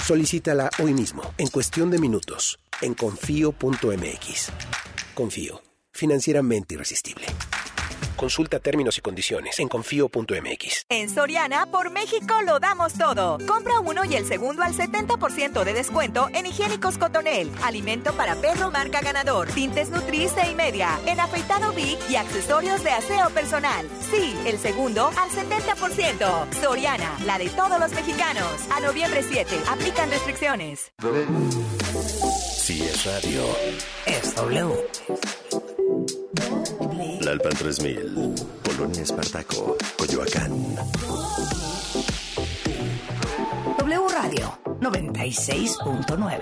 Solicítala hoy mismo, en cuestión de minutos, en confío.mx. Confío, financieramente irresistible. Consulta términos y condiciones en confío.mx. En Soriana, por México lo damos todo. Compra uno y el segundo al 70% de descuento en higiénicos Cotonel, alimento para perro marca Ganador, tintes Nutrice y media, en afeitado Big y accesorios de aseo personal. Sí, el segundo al 70%. Soriana, la de todos los mexicanos. A noviembre 7, aplican restricciones. Si es radio, es W. La Alpan 3000, Polonia Espartaco, Coyoacán. W Radio 96.9.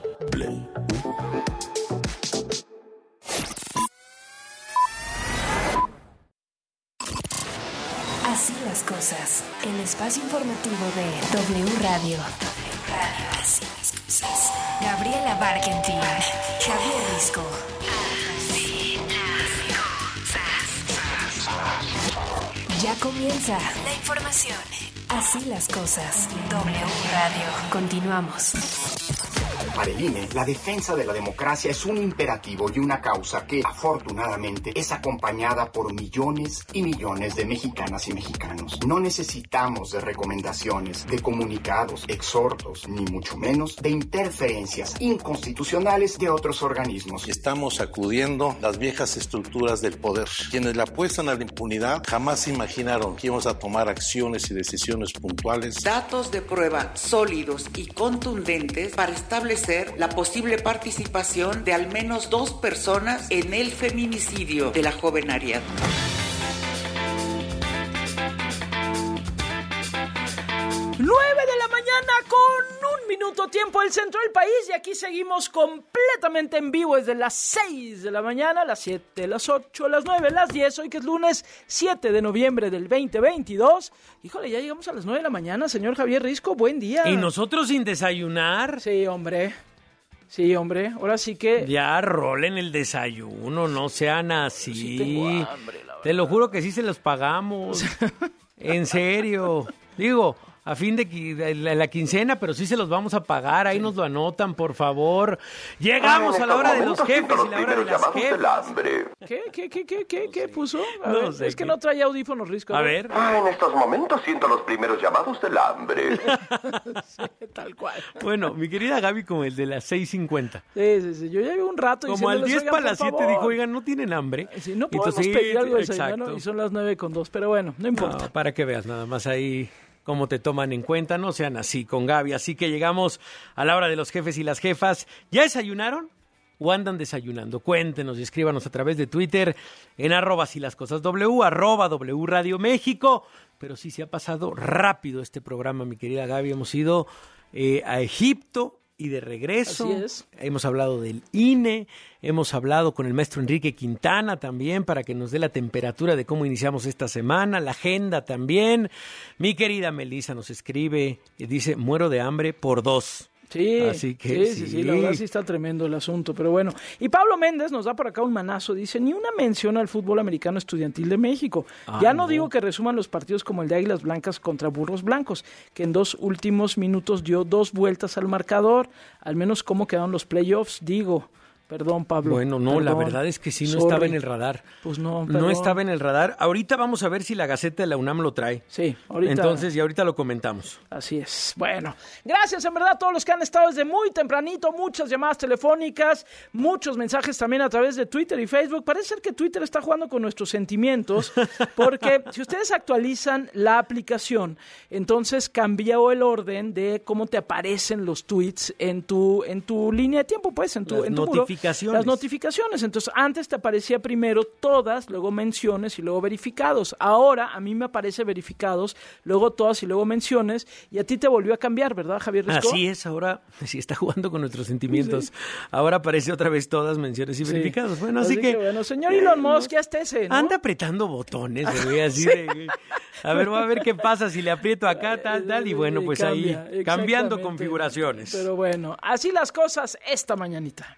Así las cosas. El espacio informativo de W Radio. Así las cosas. Gabriela Barkentin, Javier Risco. Ya comienza la información. Así las cosas. W Radio. Continuamos. Para el INE, la defensa de la democracia es un imperativo y una causa que, afortunadamente, es acompañada por millones y millones de mexicanas y mexicanos. No necesitamos de recomendaciones, de comunicados, exhortos, ni mucho menos de interferencias inconstitucionales de otros organismos. Estamos sacudiendo las viejas estructuras del poder. Quienes le apuestan a la impunidad jamás imaginaron que íbamos a tomar acciones y decisiones puntuales. Datos de prueba sólidos y contundentes para establecer la posible participación de al menos 2 personas en el feminicidio de la joven Ariadna. 9 de la mañana con 1 minuto tiempo del centro del país y aquí seguimos completamente en vivo desde las 6 de la mañana, las 7, las 8, las 9, las 10, hoy que es lunes 7 de noviembre del 2022. Híjole, ya llegamos a las 9 de la mañana, señor Javier Risco, buen día. ¿Y nosotros sin desayunar? Sí, hombre. Sí, hombre, ahora sí que... Ya rolen el desayuno, no sean así. Sí tengo hambre, la verdad. Te lo juro que sí se los pagamos. En serio. Digo, a fin de la quincena, pero sí se los vamos a pagar. Ahí nos lo anotan, por favor. Llegamos a la hora de los jefes y la hora de las jefas. ¿Qué puso? No sé, es que no trae audífonos, Risco. A ver. En estos momentos siento los primeros llamados del hambre. Sí, tal cual. Bueno, mi querida Gaby, como el de las 6:50. Sí. Yo ya llevo un rato como al 10 para las 7 dijo, oigan, ¿no tienen hambre? Sí, no podemos pedir algo de desayuno y son las 9:02, pero bueno, no importa. No, para que veas nada más ahí cómo te toman en cuenta, no sean así con Gaby. Así que llegamos a la hora de los jefes y las jefas. ¿Ya desayunaron o andan desayunando? Cuéntenos y escríbanos a través de Twitter en @silascosasw, @W Radio México. Pero sí se ha pasado rápido este programa, mi querida Gaby. Hemos ido a Egipto y de regreso. Así es. Hemos hablado del INE, hemos hablado con el maestro Enrique Quintana también para que nos dé la temperatura de cómo iniciamos esta semana, la agenda también. Mi querida Melissa nos escribe y dice, muero de hambre por 2. Sí, así que sí, la verdad sí está tremendo el asunto, pero bueno. Y Pablo Méndez nos da por acá un manazo, dice, ni una mención al fútbol americano estudiantil de México. Ya no digo que resuman los partidos como el de Águilas Blancas contra Burros Blancos, que en 2 últimos minutos dio 2 vueltas al marcador, al menos cómo quedaron los playoffs, digo. Perdón, Pablo. Bueno, no, la verdad es que sí no estaba en el radar. Pues no, no estaba en el radar. Ahorita vamos a ver si la Gaceta de la UNAM lo trae. Sí, ahorita. Entonces, y ahorita lo comentamos. Así es. Bueno, gracias en verdad a todos los que han estado desde muy tempranito, muchas llamadas telefónicas, muchos mensajes también a través de Twitter y Facebook. Parece ser que Twitter está jugando con nuestros sentimientos, porque si ustedes actualizan la aplicación, entonces cambió el orden de cómo te aparecen los tweets en tu línea de tiempo, pues, en tu muro. Las notificaciones. Entonces, antes te aparecía primero todas, luego menciones y luego verificados. Ahora, a mí me aparece verificados, luego todas y luego menciones. Y a ti te volvió a cambiar, ¿verdad, Javier Risco? Así es, ahora sí está jugando con nuestros sentimientos. Sí. Ahora aparece otra vez todas, menciones y verificados. Bueno, así que bueno, señor Elon Musk, ya esté ¿no? Anda apretando botones, güey, así de... A ver, voy a ver qué pasa si le aprieto acá, tal, y bueno, pues cambia, ahí, cambiando configuraciones. Pero bueno, así las cosas esta mañanita.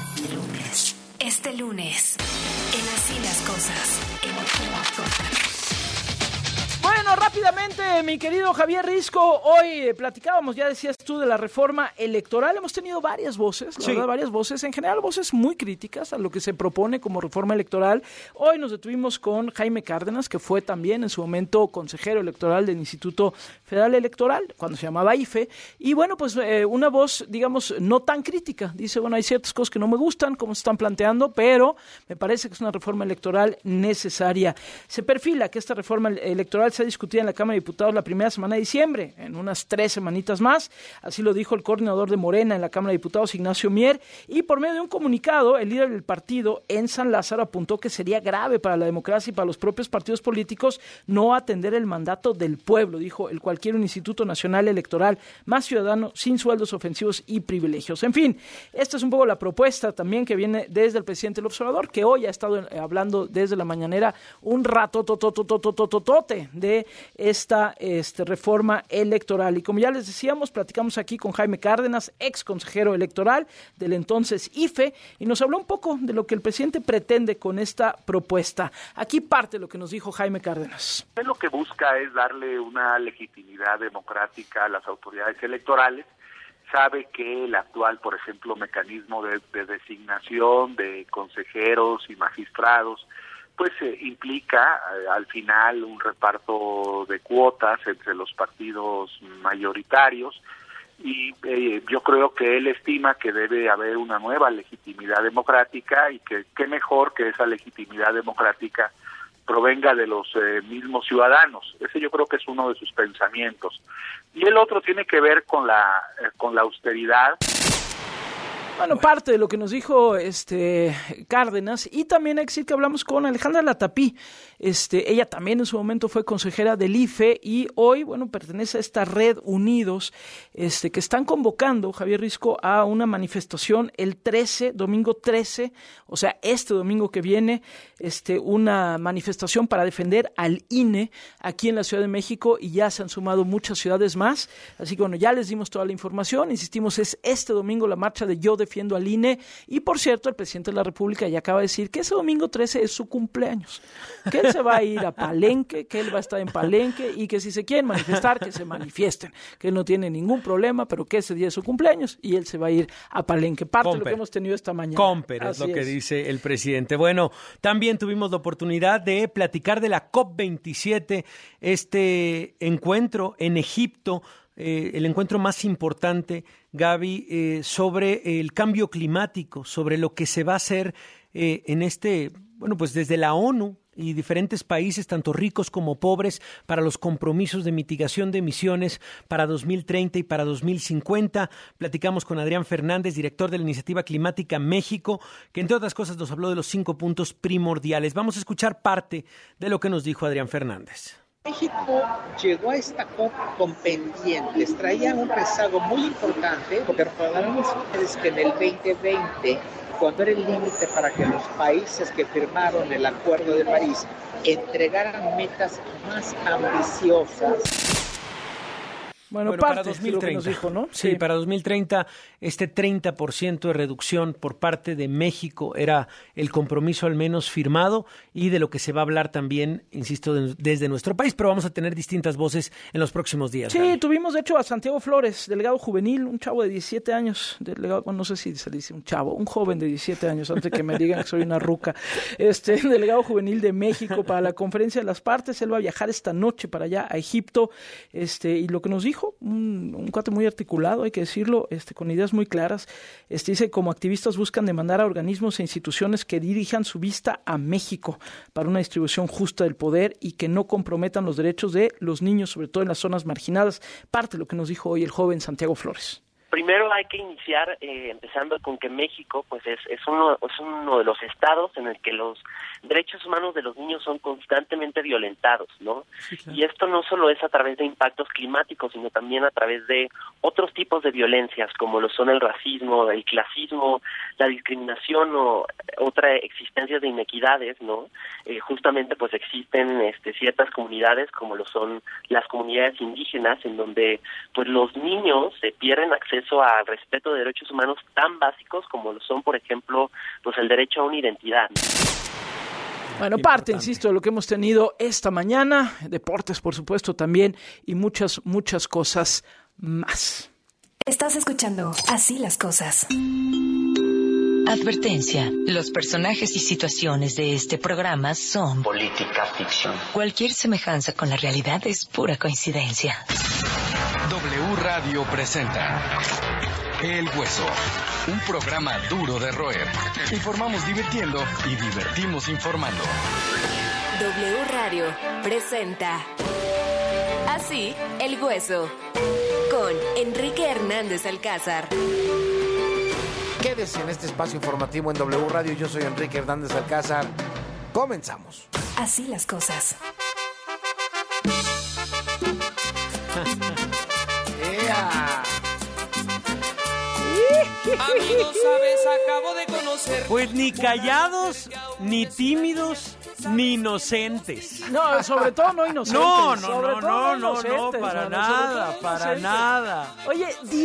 Este lunes, en Así las Cosas, Bueno, Bueno, rápidamente, mi querido Javier Risco, hoy platicábamos, ya decías tú, de la reforma electoral. Hemos tenido varias voces, la verdad, varias voces, en general voces muy críticas a lo que se propone como reforma electoral. Hoy nos detuvimos con Jaime Cárdenas, que fue también en su momento consejero electoral del Instituto Federal Electoral, cuando se llamaba IFE, y bueno, pues una voz, digamos, no tan crítica. Dice, bueno, hay ciertas cosas que no me gustan, como se están planteando, pero me parece que es una reforma electoral necesaria. Se perfila que esta reforma electoral sea discutida en la Cámara de Diputados la primera semana de diciembre, en unas 3 semanitas más. Así lo dijo el coordinador de Morena en la Cámara de Diputados, Ignacio Mier, y por medio de un comunicado, el líder del partido en San Lázaro apuntó que sería grave para la democracia y para los propios partidos políticos no atender el mandato del pueblo, dijo, el cual quiere un Instituto Nacional Electoral más ciudadano, sin sueldos ofensivos y privilegios. En fin, esta es un poco la propuesta también que viene desde el presidente López Obrador, que hoy ha estado hablando desde la mañanera un rato de esta reforma electoral. Y como ya les decíamos, platicamos aquí con Jaime Cárdenas, ex consejero electoral del entonces IFE, y nos habló un poco de lo que el presidente pretende con esta propuesta. Aquí parte lo que nos dijo Jaime Cárdenas. Lo que busca es darle una legitimidad democrática a las autoridades electorales. Sabe que el actual, por ejemplo, mecanismo de designación de consejeros y magistrados, pues implica al final un reparto de cuotas entre los partidos mayoritarios, y yo creo que él estima que debe haber una nueva legitimidad democrática, y que qué mejor que esa legitimidad democrática provenga de los mismos ciudadanos. Ese yo creo que es uno de sus pensamientos. Y el otro tiene que ver con la austeridad. Bueno, parte de lo que nos dijo Cárdenas, y también hay que decir que hablamos con Alejandra Latapí. Ella también en su momento fue consejera del IFE y hoy, bueno, pertenece a esta red Unidos, que están convocando, Javier Risco, a una manifestación el 13, domingo 13, o sea, este domingo que viene, una manifestación para defender al INE aquí en la Ciudad de México, y ya se han sumado muchas ciudades más. Así que bueno, ya les dimos toda la información. Insistimos, es este domingo la marcha de Yo Defiendo al INE, y por cierto, el presidente de la República ya acaba de decir que ese domingo 13 es su cumpleaños, que él se va a ir a Palenque, que él va a estar en Palenque, y que si se quieren manifestar, que se manifiesten, que él no tiene ningún problema, pero que ese día es su cumpleaños y él se va a ir a Palenque. Parte de lo que hemos tenido esta mañana. Comper es lo que dice el presidente. Bueno, también tuvimos la oportunidad de platicar de la COP27, este encuentro en Egipto, el encuentro más importante, Gaby, sobre el cambio climático, sobre lo que se va a hacer pues desde la ONU y diferentes países, tanto ricos como pobres, para los compromisos de mitigación de emisiones para 2030 y para 2050. Platicamos con Adrián Fernández, director de la Iniciativa Climática México, que entre otras cosas nos habló de los 5 puntos primordiales. Vamos a escuchar parte de lo que nos dijo Adrián Fernández. México llegó a esta COP con pendientes, traía un rezago muy importante, porque recordarán ustedes que en el 2020, cuando era el límite para que los países que firmaron el Acuerdo de París entregaran metas más ambiciosas. Bueno, para 2030, nos dijo, ¿no? Sí, para 2030, 30% de reducción por parte de México era el compromiso al menos firmado, y de lo que se va a hablar también, insisto, desde nuestro país, pero vamos a tener distintas voces en los próximos días. Sí, Gaby. tuvimos de hecho a Santiago Flores, delegado juvenil, un chavo de 17 años, no sé si se dice un chavo, un joven de 17 años, antes de que me digan que soy una ruca, delegado juvenil de México para la Conferencia de las Partes. Él va a viajar esta noche para allá a Egipto, y lo que nos dijo, un cuate muy articulado, hay que decirlo, con ideas muy claras. Dice, como activistas buscan demandar a organismos e instituciones que dirijan su vista a México para una distribución justa del poder y que no comprometan los derechos de los niños, sobre todo en las zonas marginadas. Parte de lo que nos dijo hoy el joven Santiago Flores. Primero hay que iniciar empezando con que México pues es uno de los estados en el que los derechos humanos de los niños son constantemente violentados, ¿no? Sí, claro. Y esto no solo es a través de impactos climáticos, sino también a través de otros tipos de violencias, como lo son el racismo, el clasismo, la discriminación o otra existencia de inequidades, ¿no? Justamente pues existen ciertas comunidades, como lo son las comunidades indígenas, en donde pues los niños se pierden acceso al respeto de derechos humanos tan básicos como lo son, por ejemplo, pues el derecho a una identidad. Bueno, parte, insisto, de lo que hemos tenido esta mañana, deportes, por supuesto, también, y muchas, muchas cosas más. Estás escuchando Así las Cosas. Advertencia. Los personajes y situaciones de este programa son política ficción. Cualquier semejanza con la realidad es pura coincidencia. W Radio presenta El Hueso, un programa duro de roer. Informamos divirtiendo y divertimos informando. W Radio presenta Así El Hueso, con Enrique Hernández Alcázar. Quédese en este espacio informativo en W Radio. Yo soy Enrique Hernández Alcázar. Comenzamos. Así las cosas. Amigos, sabes, acabo de conocer. Pues ni callados, ni tímidos, ni inocentes. No, sobre todo no inocentes. No, para nada. Oye,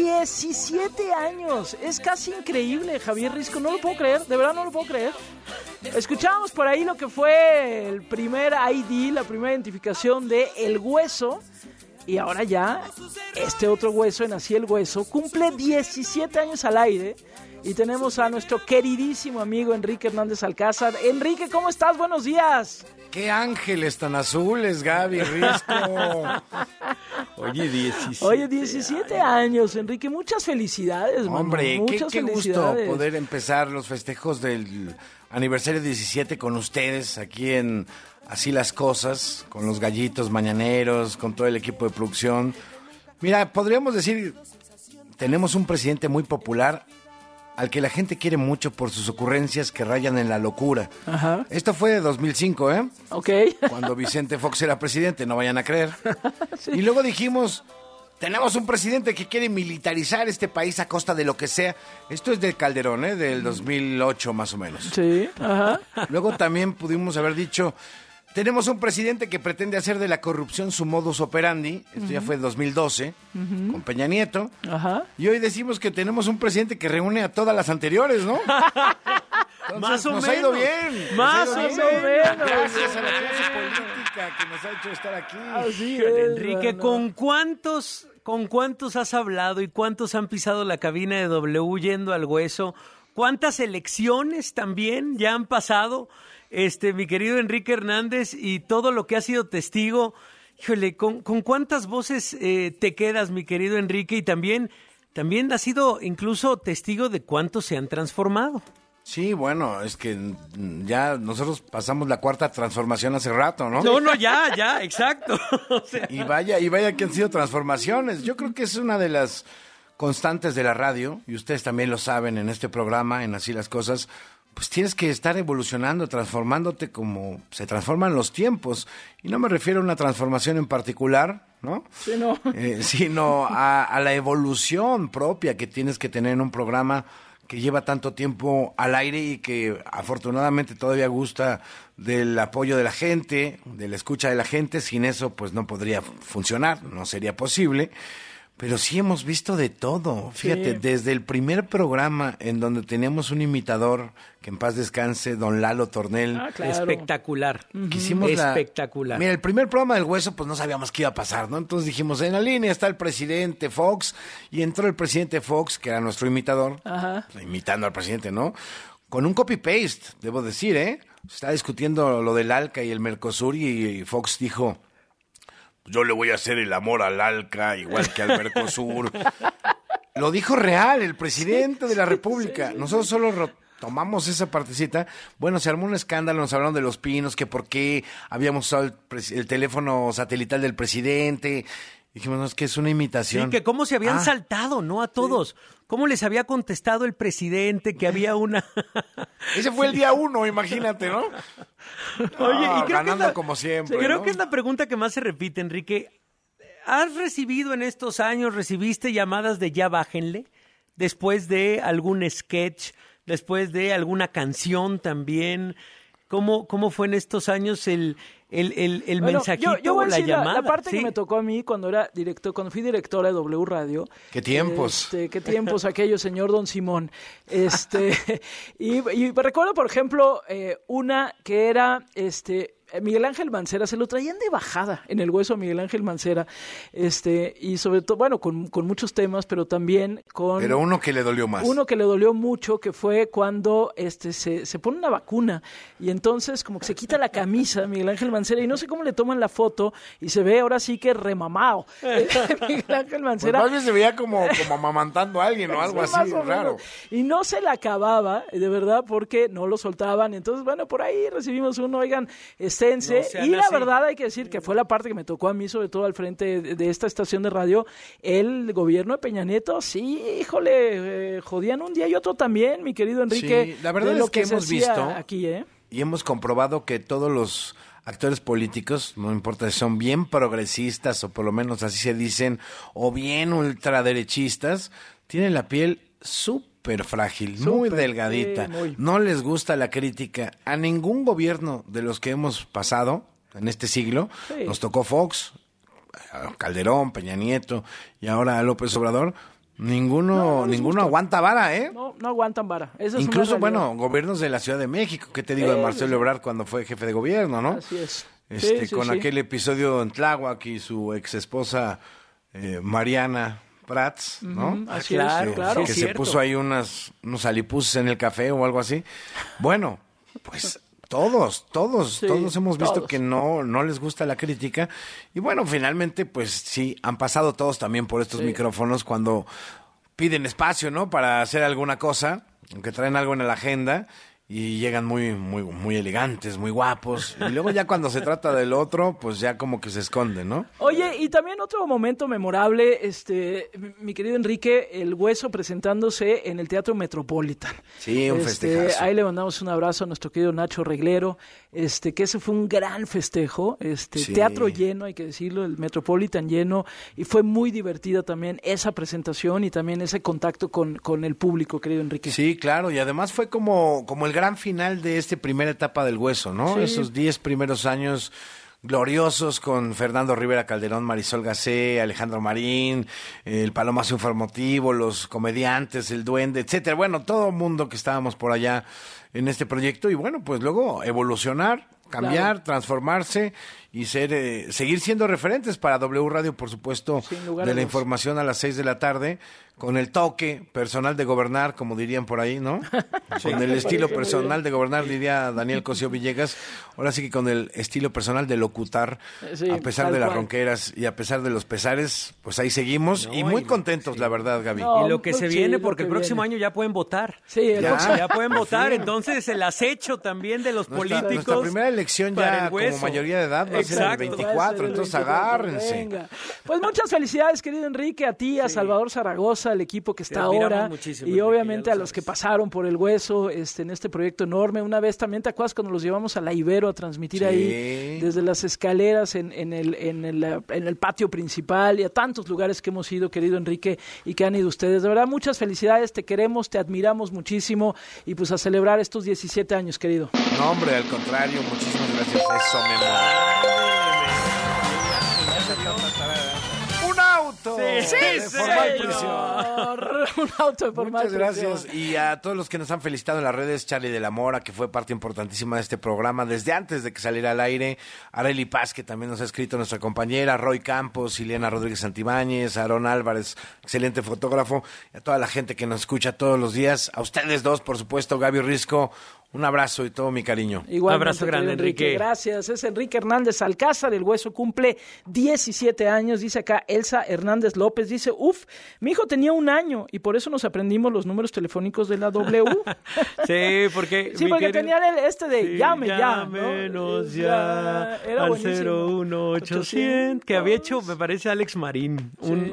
17 años. Es casi increíble, Javier Risco. No lo puedo creer, de verdad no lo puedo creer. Escuchábamos por ahí lo que fue el primer ID, la primera identificación de El Hueso. Y ahora ya, este otro hueso, en Así el Hueso, cumple 17 años al aire. Y tenemos a nuestro queridísimo amigo Enrique Hernández Alcázar. Enrique, ¿cómo estás? Buenos días. ¡Qué ángeles tan azules, Gaby Risco! Oye, 17 años, Enrique. Muchas felicidades, mano. Hombre, muchas qué felicidades. gusto poder empezar los festejos del aniversario 17 con ustedes aquí en Así las Cosas, con los gallitos mañaneros, con todo el equipo de producción. Mira, podríamos decir, tenemos un presidente muy popular al que la gente quiere mucho por sus ocurrencias que rayan en la locura. Ajá. Esto fue de 2005, ¿eh? Ok. Cuando Vicente Fox era presidente, no vayan a creer. Sí. Y luego dijimos, tenemos un presidente que quiere militarizar este país a costa de lo que sea. Esto es del Calderón, ¿eh? Del 2008 más o menos. Sí, ajá. Luego también pudimos haber dicho, tenemos un presidente que pretende hacer de la corrupción su modus operandi. Esto ya fue en 2012, con Peña Nieto. Ajá. Y hoy decimos que tenemos un presidente que reúne a todas las anteriores, ¿no? Entonces, más o nos menos. Ha ido bien. Más o menos. Gracias a la clase política que nos ha hecho estar aquí. Así es, Enrique, bueno. ¿con cuántos has hablado y cuántos han pisado la cabina de W yendo al hueso? ¿Cuántas elecciones también ya han pasado? Mi querido Enrique Hernández, y todo lo que ha sido testigo. Híjole, ¿con cuántas voces te quedas, mi querido Enrique? Y también has sido incluso testigo de cuántos se han transformado. Sí, bueno, es que ya nosotros pasamos la cuarta transformación hace rato, ¿no? No, ya, exacto. O sea, y vaya que han sido transformaciones. Yo creo que es una de las constantes de la radio, y ustedes también lo saben en este programa, en Así las Cosas. Pues tienes que estar evolucionando, transformándote como se transforman los tiempos. Y no me refiero a una transformación en particular, ¿no? Sí, no. Sino a la evolución propia que tienes que tener en un programa que lleva tanto tiempo al aire y que afortunadamente todavía gusta del apoyo de la gente, de la escucha de la gente. Sin eso, pues no podría funcionar, no sería posible. Pero sí hemos visto de todo, fíjate, desde el primer programa en donde teníamos un imitador, que en paz descanse, don Lalo Tornel. Ah, claro. Espectacular. Espectacular. Mira, el primer programa del Hueso, pues no sabíamos qué iba a pasar, ¿no? Entonces dijimos, en la línea está el presidente Fox, y entró el presidente Fox, que era nuestro imitador, imitando al presidente, ¿no? Con un copy-paste, debo decir, ¿eh? Se está discutiendo lo del ALCA y el Mercosur, y Fox dijo, yo le voy a hacer el amor al ALCA igual que al Mercosur. Lo dijo real el presidente de la República. Nosotros solo tomamos esa partecita. Bueno, se armó un escándalo, nos hablaron de Los Pinos, que por qué habíamos usado el teléfono satelital del presidente. Dijimos, no, es que es una imitación. Sí, que cómo se habían saltado, ¿no? A todos. Sí. ¿Cómo les había contestado el presidente que había una...? Ese fue el día 1, imagínate, ¿no? Oye, y creo ganando como siempre. Creo ¿no? que es la pregunta que más se repite, Enrique. ¿Has recibido en estos años, recibiste llamadas de ya bájenle? Después de algún sketch, después de alguna canción también. ¿Cómo fue en estos años el el Bueno, mensajito, yo voy a la decir llamada. la parte ¿sí? que me tocó a mí cuando fui directora de W Radio. ¡Qué tiempos! Qué tiempos aquellos, señor Don Simón. Y recuerdo, por ejemplo, una que era Miguel Ángel Mancera, se lo traían de bajada en el hueso a Miguel Ángel Mancera, y sobre todo, bueno, con muchos temas, pero también con... Pero uno que le dolió más. Uno que le dolió mucho, que fue cuando se pone una vacuna, y entonces como que se quita la camisa Miguel Ángel Mancera, y no sé cómo le toman la foto, y se ve ahora sí que remamado. Miguel Ángel Mancera. Pues más bien se veía como amamantando a alguien o algo Sí, así, más o raro. menos. Y no se la acababa, de verdad, porque no lo soltaban. Entonces, bueno, por ahí recibimos uno, oigan, esténse. No sean Y la así. verdad hay que decir que fue la parte que me tocó a mí, sobre todo al frente de esta estación de radio. El gobierno de Peña Nieto, sí, híjole, jodían un día y otro también, mi querido Enrique. Sí, la verdad de lo es que se hemos hacía visto aquí, y hemos comprobado que todos los actores políticos, no importa si son bien progresistas o por lo menos así se dicen, o bien ultraderechistas, tienen la piel súper frágil, muy delgadita. No les gusta la crítica a ningún gobierno de los que hemos pasado en este siglo. Sí. Nos tocó Fox, Calderón, Peña Nieto y ahora López Obrador. Ninguno aguanta vara, ¿eh? No aguantan vara. Esa es Incluso, una realidad. bueno, gobiernos de la Ciudad de México, ¿qué te digo de Marcelo Ebrard cuando fue jefe de gobierno, no? Así es. Con aquel episodio en Tláhuac y su ex esposa Mariana Prats, ¿no? Así es, claro. Que se puso ahí unos alipuses en el café o algo así. Bueno, pues todos hemos visto todos. que no les gusta la crítica. Y bueno, finalmente, pues sí, han pasado todos también por estos micrófonos cuando piden espacio, ¿no? Para hacer alguna cosa, aunque traen algo en la agenda. Y llegan muy elegantes, muy guapos. Y luego ya cuando se trata del otro, pues ya como que se esconden, ¿no? Oye, y también otro momento memorable, mi querido Enrique, el Hueso presentándose en el Teatro Metropolitan. Sí, un festejazo. Ahí le mandamos un abrazo a nuestro querido Nacho Reglero, que ese fue un gran festejo, Sí. teatro lleno, hay que decirlo, el Metropolitan lleno, y fue muy divertida también esa presentación y también ese contacto con el público, querido Enrique. Sí, claro, y además fue como el gran final de esta primera etapa del Hueso, ¿no? Sí. Esos 10 primeros años gloriosos con Fernando Rivera Calderón, Marisol Gacé, Alejandro Marín, el Palomazo Informativo, los comediantes, el Duende, etcétera. Bueno, todo el mundo que estábamos por allá en este proyecto y bueno, pues luego evolucionar, cambiar, transformarse y seguir siendo referentes para W Radio, por supuesto, de la información a las 6 de la tarde, con el toque personal de gobernar, como dirían por ahí, ¿no? Con el estilo personal de gobernar, diría Daniel Cosío Villegas. Ahora sí que con el estilo personal de locutar, a pesar de las ronqueras y a pesar de los pesares, pues ahí seguimos y muy contentos, la verdad, Gaby. Y lo que se viene, porque el próximo año ya pueden votar. Sí, ya pueden votar, entonces el acecho también de los políticos. Nuestra primera elección ya como mayoría de edad va a ser el 24, entonces agárrense. Venga. Pues muchas felicidades, querido Enrique, a ti, a Salvador Zaragoza, al equipo que está ahora, y obviamente a los que pasaron por el Hueso en este proyecto enorme. Una vez también, ¿te acuerdas cuando los llevamos a la Ibero a transmitir ahí desde las escaleras en el patio principal y a tantos lugares que hemos ido, querido Enrique, y que han ido ustedes? De verdad, muchas felicidades, te queremos, te admiramos muchísimo y pues a celebrar estos 17 años, querido. No, hombre, al contrario, muchísimas gracias. Eso, mi amor. ¡Un auto! Sí, señor. Un auto de formal. Muchas gracias. Y a todos los que nos han felicitado en las redes, Charlie de la Mora, que fue parte importantísima de este programa desde antes de que saliera al aire, Arely Paz, que también nos ha escrito, nuestra compañera, Roy Campos, Ileana Rodríguez Santibáñez, Aarón Álvarez, excelente fotógrafo, y a toda la gente que nos escucha todos los días, a ustedes dos, por supuesto, Gaby Risco, un abrazo y todo mi cariño. Igual, un abrazo grande, Enrique. Gracias. Es Enrique Hernández Alcázar, el Hueso cumple 17 años. Dice acá Elsa Hernández López, dice, mi hijo tenía 1 año y por eso nos aprendimos los números telefónicos de la W. Sí, porque... Sí, porque tenían de llame ya. Llámenos ya era al buenísimo. 01800, que había hecho, me parece, Alex Marín,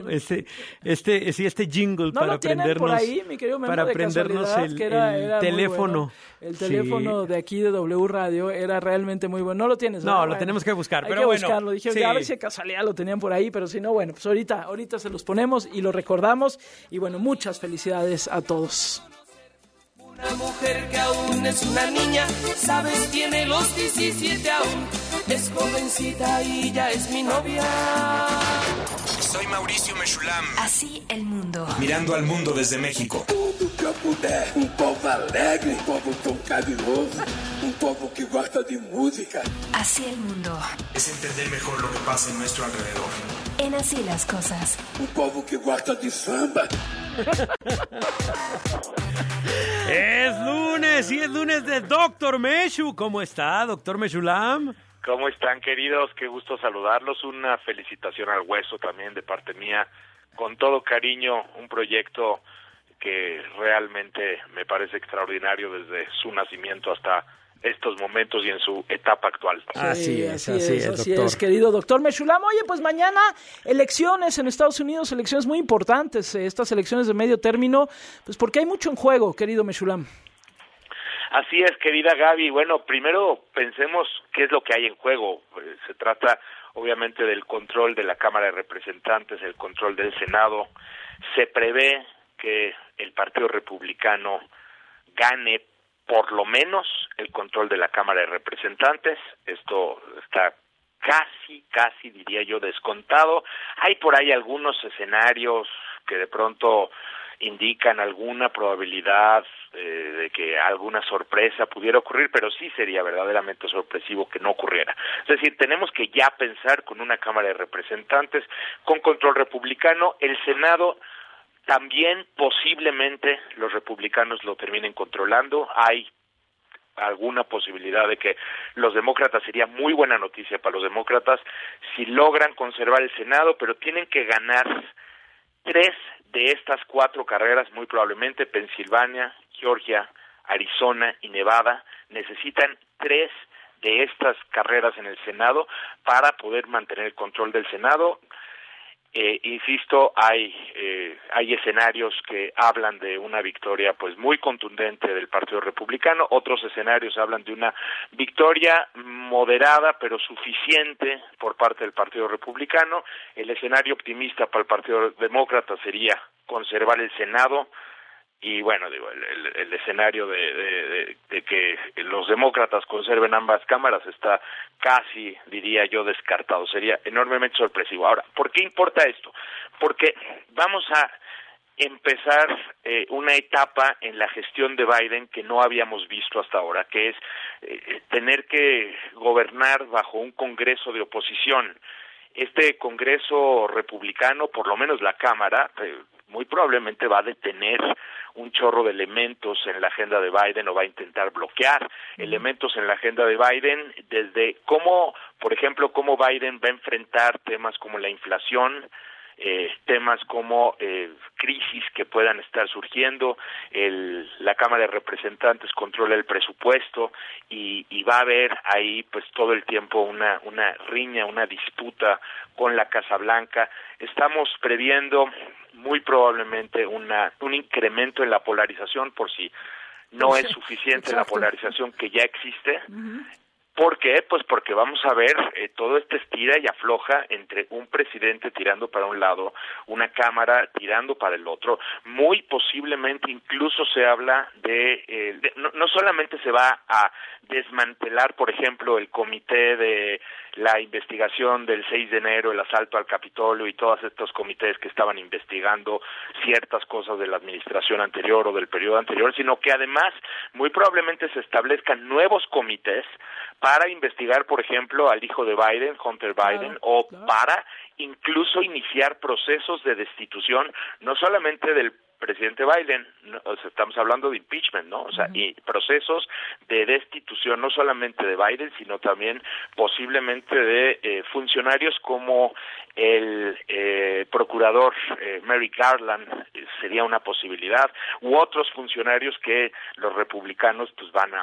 este jingle ¿No para lo tienen aprendernos, por ahí, mi querido Memo, para de aprendernos casualidad? Que era muy teléfono. bueno. El teléfono de aquí de W Radio era realmente muy bueno. No lo tienes, ¿verdad? No, lo tenemos que buscar, Hay pero que bueno. buscarlo. Dije, Sí. a ver si de casualidad lo tenían por ahí, pero si no, bueno, pues ahorita se los ponemos y lo recordamos. Y bueno, muchas felicidades a todos. Una mujer que aún es una niña, sabes, tiene los 17 aún. Es jovencita y ya es mi novia. Soy Mauricio Meshulam. Así el mundo. Mirando al mundo desde México. Tudo que eu puder. Povo alegre, povo tão carinhoso, povo que gosta de música. Así el mundo. Es entender mejor lo que pasa en nuestro alrededor. En Así las cosas. Povo que gosta de samba. Es lunes y es lunes de Dr. Meshu. ¿Cómo está, Dr. Meshulam? ¿Cómo están, queridos? Qué gusto saludarlos. Una felicitación al Hueso también de parte mía. Con todo cariño, un proyecto que realmente me parece extraordinario desde su nacimiento hasta estos momentos y en su etapa actual. Así es, doctor. Querido doctor Meshulam. Oye, pues mañana elecciones en Estados Unidos, elecciones muy importantes, estas elecciones de medio término, pues porque hay mucho en juego, querido Meshulam. Así es, querida Gaby. Bueno, primero pensemos qué es lo que hay en juego. Se trata, obviamente, del control de la Cámara de Representantes, el control del Senado. Se prevé que el Partido Republicano gane por lo menos el control de la Cámara de Representantes. Esto está casi, diría yo, descontado. Hay por ahí algunos escenarios que de pronto indican alguna probabilidad de que alguna sorpresa pudiera ocurrir, pero sí sería verdaderamente sorpresivo que no ocurriera. Es decir, tenemos que ya pensar con una Cámara de Representantes con control republicano. El Senado también posiblemente los republicanos lo terminen controlando. Hay alguna posibilidad de que los demócratas, sería muy buena noticia para los demócratas si logran conservar el Senado, pero tienen que ganar 3 de estas 4 carreras, muy probablemente Pensilvania, Georgia, Arizona y Nevada. Necesitan 3 de estas carreras en el Senado para poder mantener el control del Senado. Insisto, hay escenarios que hablan de una victoria pues muy contundente del Partido Republicano, otros escenarios hablan de una victoria moderada pero suficiente por parte del Partido Republicano. El escenario optimista para el Partido Demócrata sería conservar el Senado. Y bueno, digo, el escenario de que los demócratas conserven ambas cámaras está casi, diría yo, descartado. Sería enormemente sorpresivo. Ahora, ¿por qué importa esto? Porque vamos a empezar una etapa en la gestión de Biden que no habíamos visto hasta ahora, que es tener que gobernar bajo un Congreso de oposición. Este Congreso republicano, por lo menos la Cámara, muy probablemente va a detener un chorro de elementos en la agenda de Biden o va a intentar bloquear elementos en la agenda de Biden, desde cómo, por ejemplo, cómo Biden va a enfrentar temas como la inflación, temas como crisis que puedan estar surgiendo. La Cámara de Representantes controla el presupuesto y va a haber ahí pues todo el tiempo una riña, una disputa con la Casa Blanca. Estamos previendo muy probablemente un incremento en la polarización, por si no es suficiente la polarización que ya existe. ¿Por qué? Pues porque vamos a ver todo este estira y afloja entre un presidente tirando para un lado, una Cámara tirando para el otro. Muy posiblemente incluso se habla no solamente se va a desmantelar, por ejemplo, el comité de la investigación del 6 de enero, el asalto al Capitolio y todos estos comités que estaban investigando ciertas cosas de la administración anterior o del periodo anterior, sino que además muy probablemente se establezcan nuevos comités para investigar, por ejemplo, al hijo de Biden, Hunter Biden, para incluso iniciar procesos de destitución, no solamente del presidente Biden, estamos hablando de impeachment, ¿no? O sea, y procesos de destitución no solamente de Biden, sino también posiblemente de funcionarios como el procurador Merrick Garland, sería una posibilidad, u otros funcionarios que los republicanos pues van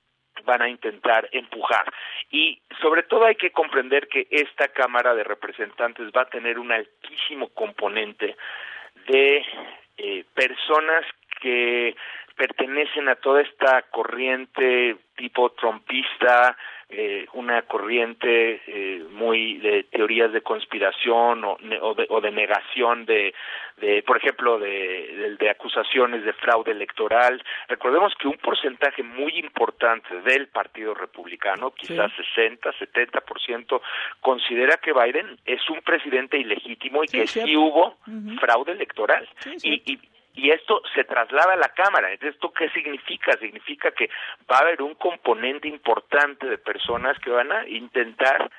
a intentar empujar. Y sobre todo hay que comprender que esta Cámara de Representantes va a tener un altísimo componente de personas que pertenecen a toda esta corriente tipo trumpista, una corriente muy de teorías de conspiración o de negación de por ejemplo, de acusaciones de fraude electoral. Recordemos que un porcentaje muy importante del Partido Republicano, quizás 60-70%, considera que Biden es un presidente ilegítimo y que sí hubo fraude electoral. Y esto se traslada a la Cámara. ¿Esto qué significa? Significa que va a haber un componente importante de personas que van a intentar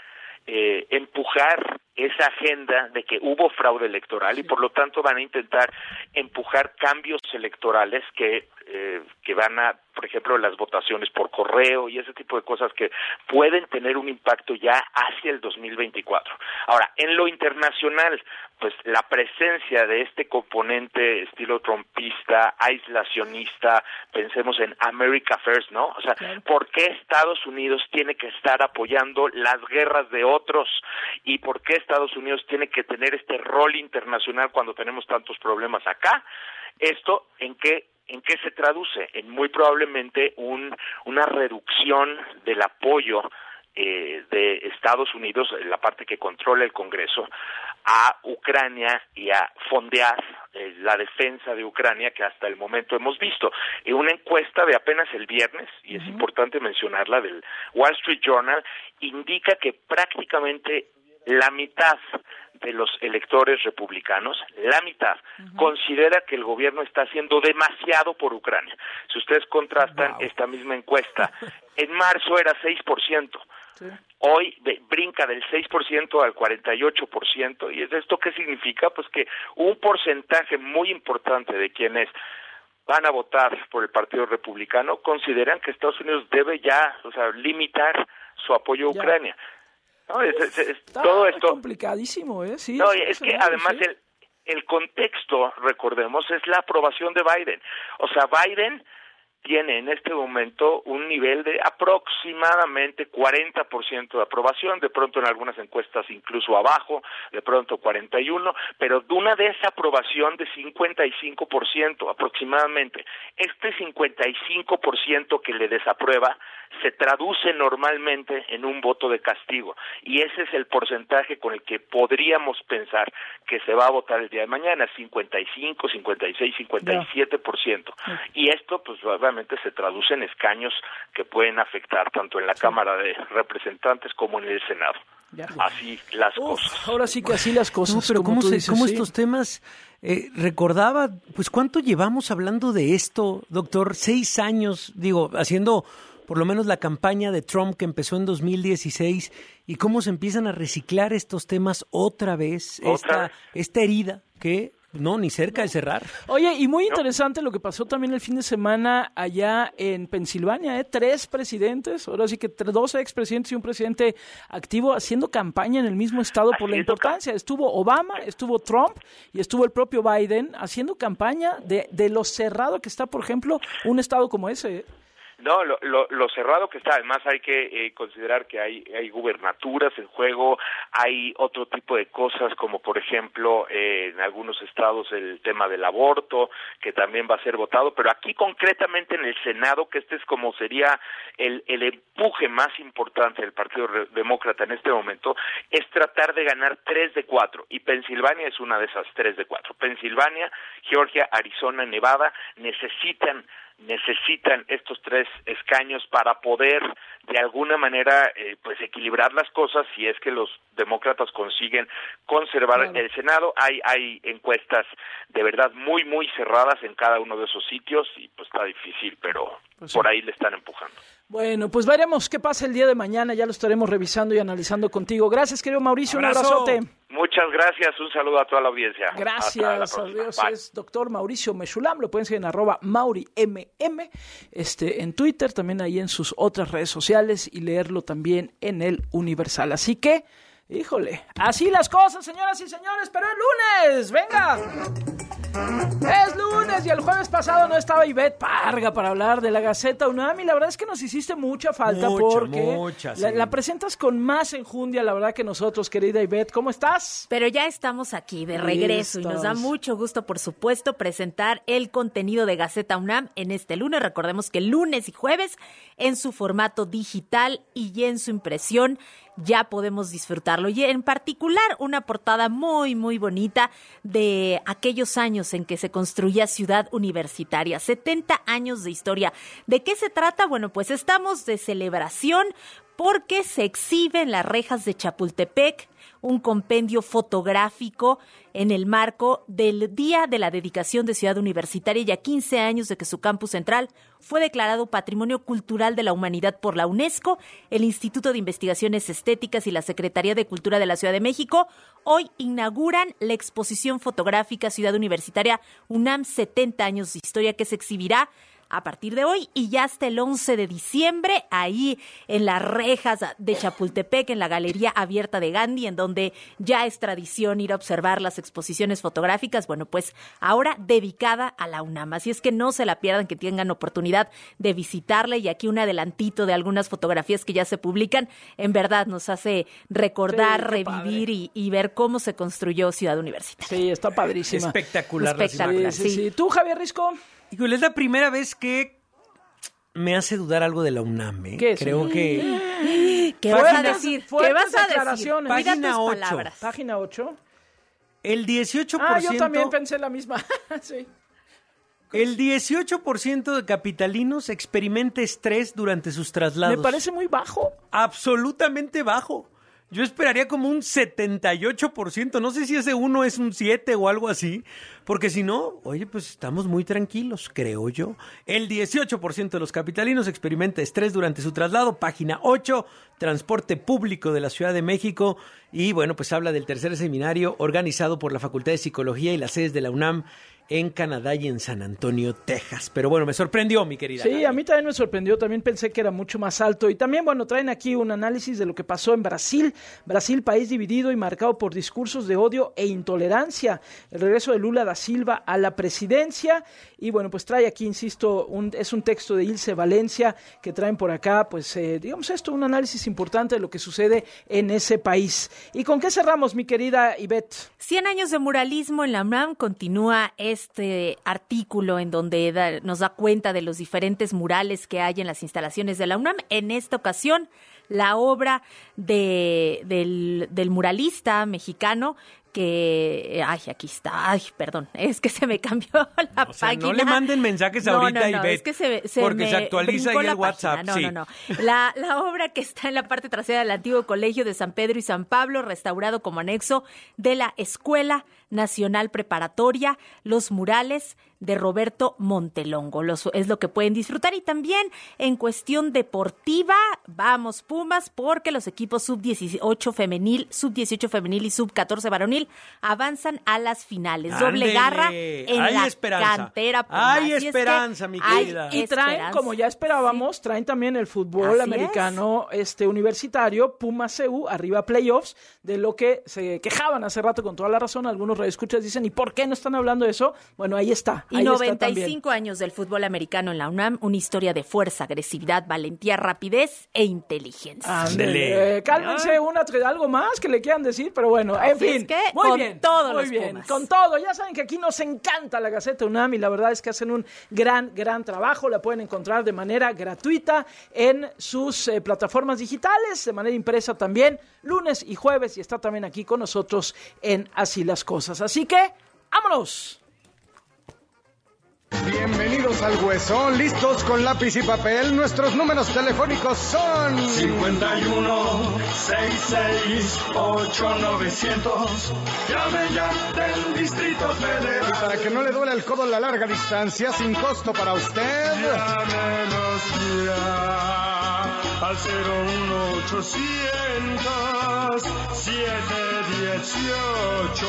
empujar esa agenda de que hubo fraude electoral y por lo tanto van a intentar empujar cambios electorales que van a, por ejemplo, las votaciones por correo y ese tipo de cosas que pueden tener un impacto ya hacia el 2024. Ahora, en lo internacional, pues la presencia de este componente estilo trumpista, aislacionista, pensemos en America First, ¿no? O sea, ¿por qué Estados Unidos tiene que estar apoyando las guerras de otros? ¿Y por qué Estados Unidos tiene que tener este rol internacional cuando tenemos tantos problemas acá? ¿Esto en qué se traduce? En muy probablemente una reducción del apoyo de Estados Unidos, la parte que controla el Congreso, a Ucrania y a fondear la defensa de Ucrania que hasta el momento hemos visto. En una encuesta de apenas el viernes, y es importante mencionarla, del Wall Street Journal, indica que prácticamente la mitad de los electores republicanos, la mitad, considera que el gobierno está haciendo demasiado por Ucrania. Si ustedes contrastan esta misma encuesta, en marzo era 6%. Hoy brinca del 6% al 48%, y ¿esto qué significa? Pues que un porcentaje muy importante de quienes van a votar por el Partido Republicano consideran que Estados Unidos debe ya, limitar su apoyo a Ucrania. No, todo esto complicadísimo, sí. No, es que además el contexto, recordemos, es la aprobación de Biden. O sea, Biden tiene en este momento un nivel de aproximadamente 40% de aprobación, de pronto en algunas encuestas incluso abajo, de pronto 41%, pero de una desaprobación de 55% aproximadamente. Este 55% que le desaprueba se traduce normalmente en un voto de castigo, y ese es el porcentaje con el que podríamos pensar que se va a votar el día de mañana, 55, 56, 57%. Y esto pues obviamente se traduce en escaños que pueden afectar tanto en la Cámara de Representantes como en el Senado. Así las cosas. Ahora sí que así las cosas. No, pero ¿cómo estos temas? Recordaba, pues ¿cuánto llevamos hablando de esto, doctor? 6 años, haciendo por lo menos la campaña de Trump que empezó en 2016, y cómo se empiezan a reciclar estos temas otra vez, esta herida que no, ni cerca de cerrar. Oye, y muy interesante lo que pasó también el fin de semana allá en Pensilvania, 3 presidentes, ahora sí que 2 expresidentes y un presidente activo haciendo campaña en el mismo estado por la importancia. Estuvo Obama, estuvo Trump y estuvo el propio Biden haciendo campaña de lo cerrado que está, por ejemplo, un estado como ese. No, lo cerrado que está. Además hay que considerar que hay gubernaturas en juego, hay otro tipo de cosas como por ejemplo en algunos estados el tema del aborto, que también va a ser votado, pero aquí concretamente en el Senado, que este es como sería el empuje más importante del Partido Demócrata en este momento, es tratar de ganar 3 de 4, y Pensilvania es una de esas 3 de 4. Pensilvania, Georgia, Arizona, Nevada necesitan estos 3 escaños para poder de alguna manera pues equilibrar las cosas si es que los demócratas consiguen conservar el Senado. Hay encuestas de verdad muy muy cerradas en cada uno de esos sitios y pues está difícil, pero por ahí le están empujando. Bueno, pues veremos qué pasa el día de mañana, ya lo estaremos revisando y analizando contigo. Gracias, querido Mauricio, un abrazote. Muchas gracias, un saludo a toda la audiencia. Gracias, adiós. Es doctor Mauricio Meshulam, lo pueden seguir en @MauriMM, en Twitter, también ahí en sus otras redes sociales, y leerlo también en el Universal. Así que, híjole, así las cosas, señoras y señores, pero el lunes, venga. Es lunes y el jueves pasado no estaba Ivette Parga para hablar de la Gaceta UNAM y la verdad es que nos hiciste mucha falta porque la presentas con más enjundia, la verdad, que nosotros, querida Ivette. ¿Cómo estás? Pero ya estamos aquí de regreso y nos da mucho gusto, por supuesto, presentar el contenido de Gaceta UNAM en este lunes. Recordemos que lunes y jueves en su formato digital y en su impresión ya podemos disfrutarlo. Y en particular una portada muy, muy bonita de aquellos años en que se construía Ciudad Universitaria. 70 años de historia. ¿De qué se trata? Bueno, pues estamos de celebración porque se exhibe en las rejas de Chapultepec un compendio fotográfico en el marco del Día de la Dedicación de Ciudad Universitaria y a 15 años de que su campus central fue declarado Patrimonio Cultural de la Humanidad por la UNESCO, el Instituto de Investigaciones Estéticas y la Secretaría de Cultura de la Ciudad de México. Hoy inauguran la exposición fotográfica Ciudad Universitaria UNAM 70 años de historia, que se exhibirá a partir de hoy y ya hasta el 11 de diciembre, ahí en las rejas de Chapultepec, en la Galería Abierta de Gandhi, en donde ya es tradición ir a observar las exposiciones fotográficas. Bueno, pues ahora dedicada a la UNAM. Así es que no se la pierdan, que tengan oportunidad de visitarla. Y aquí un adelantito de algunas fotografías que ya se publican. En verdad nos hace recordar, revivir y ver cómo se construyó Ciudad Universitaria. Sí, está padrísima. Espectacular. Sí. ¿Tú, Javier Risco? Híjole, es la primera vez que me hace dudar algo de la UNAM, ¿eh? ¿Qué es? Creo que... ¿Qué vas a decir? ¿Qué vas a decir? Página 8. Página 8. El 18%... yo también pensé la misma. Sí. El 18% de capitalinos experimenta estrés durante sus traslados. Me parece muy bajo. Absolutamente bajo. Yo esperaría como un 78%, no sé si ese 1 es un 7 o algo así, porque si no, oye, pues estamos muy tranquilos, creo yo. El 18% de los capitalinos experimenta estrés durante su traslado, página 8, transporte público de la Ciudad de México, y bueno, pues habla del tercer seminario organizado por la Facultad de Psicología y las sedes de la UNAM en Canadá y en San Antonio, Texas. Pero bueno, me sorprendió, mi querida. Sí, a mí también me sorprendió, también pensé que era mucho más alto. Y también, bueno, traen aquí un análisis de lo que pasó en Brasil. Brasil, país dividido y marcado por discursos de odio e intolerancia. El regreso de Lula da Silva a la presidencia. Y bueno, pues trae aquí, insisto, es un texto de Ilse Valencia que traen por acá, pues, digamos esto, un análisis importante de lo que sucede en ese país. ¿Y con qué cerramos, mi querida Ivette? 100 años de muralismo en la UNAM. Continúa este artículo en donde nos da cuenta de los diferentes murales que hay en las instalaciones de la UNAM. En esta ocasión, la obra del muralista mexicano que... aquí está. Perdón, es que se me cambió la página. No le manden mensajes ahorita, Ivette, es que se porque me se actualiza ahí el WhatsApp. No. La obra que está en la parte trasera del antiguo colegio de San Pedro y San Pablo, restaurado como anexo de la Escuela Nacional Preparatoria, los murales de Roberto Montelongo. Es lo que pueden disfrutar. Y también en cuestión deportiva, vamos Pumas, porque los equipos sub-18 femenil y sub-14 varonil avanzan a las finales. Doble garra en la cantera Pumas. Hay esperanza, mi querida. Y traen, como ya esperábamos, traen también el fútbol americano universitario, Pumas CU, arriba playoffs, de lo que se quejaban hace rato con toda la razón. Algunos radioescuchas dicen, ¿y por qué no están hablando de eso? Bueno, ahí está. Y 95 años del fútbol americano en la UNAM, una historia de fuerza, agresividad, valentía, rapidez e inteligencia. Cálmense, algo más que le quieran decir, pero bueno, en fin. Es que muy bien, con todo. Ya saben que aquí nos encanta la Gaceta UNAM y la verdad es que hacen un gran trabajo. La pueden encontrar de manera gratuita en sus plataformas digitales, de manera impresa también, lunes y jueves, y está también aquí con nosotros en Así las Cosas. Así que, ¡vámonos! Bienvenidos al Huesón, listos con lápiz y papel. Nuestros números telefónicos son 51668900. Llame ya del Distrito Federal. Y para que no le duele el codo a la larga distancia, sin costo para usted, llámenos ya al 01800 718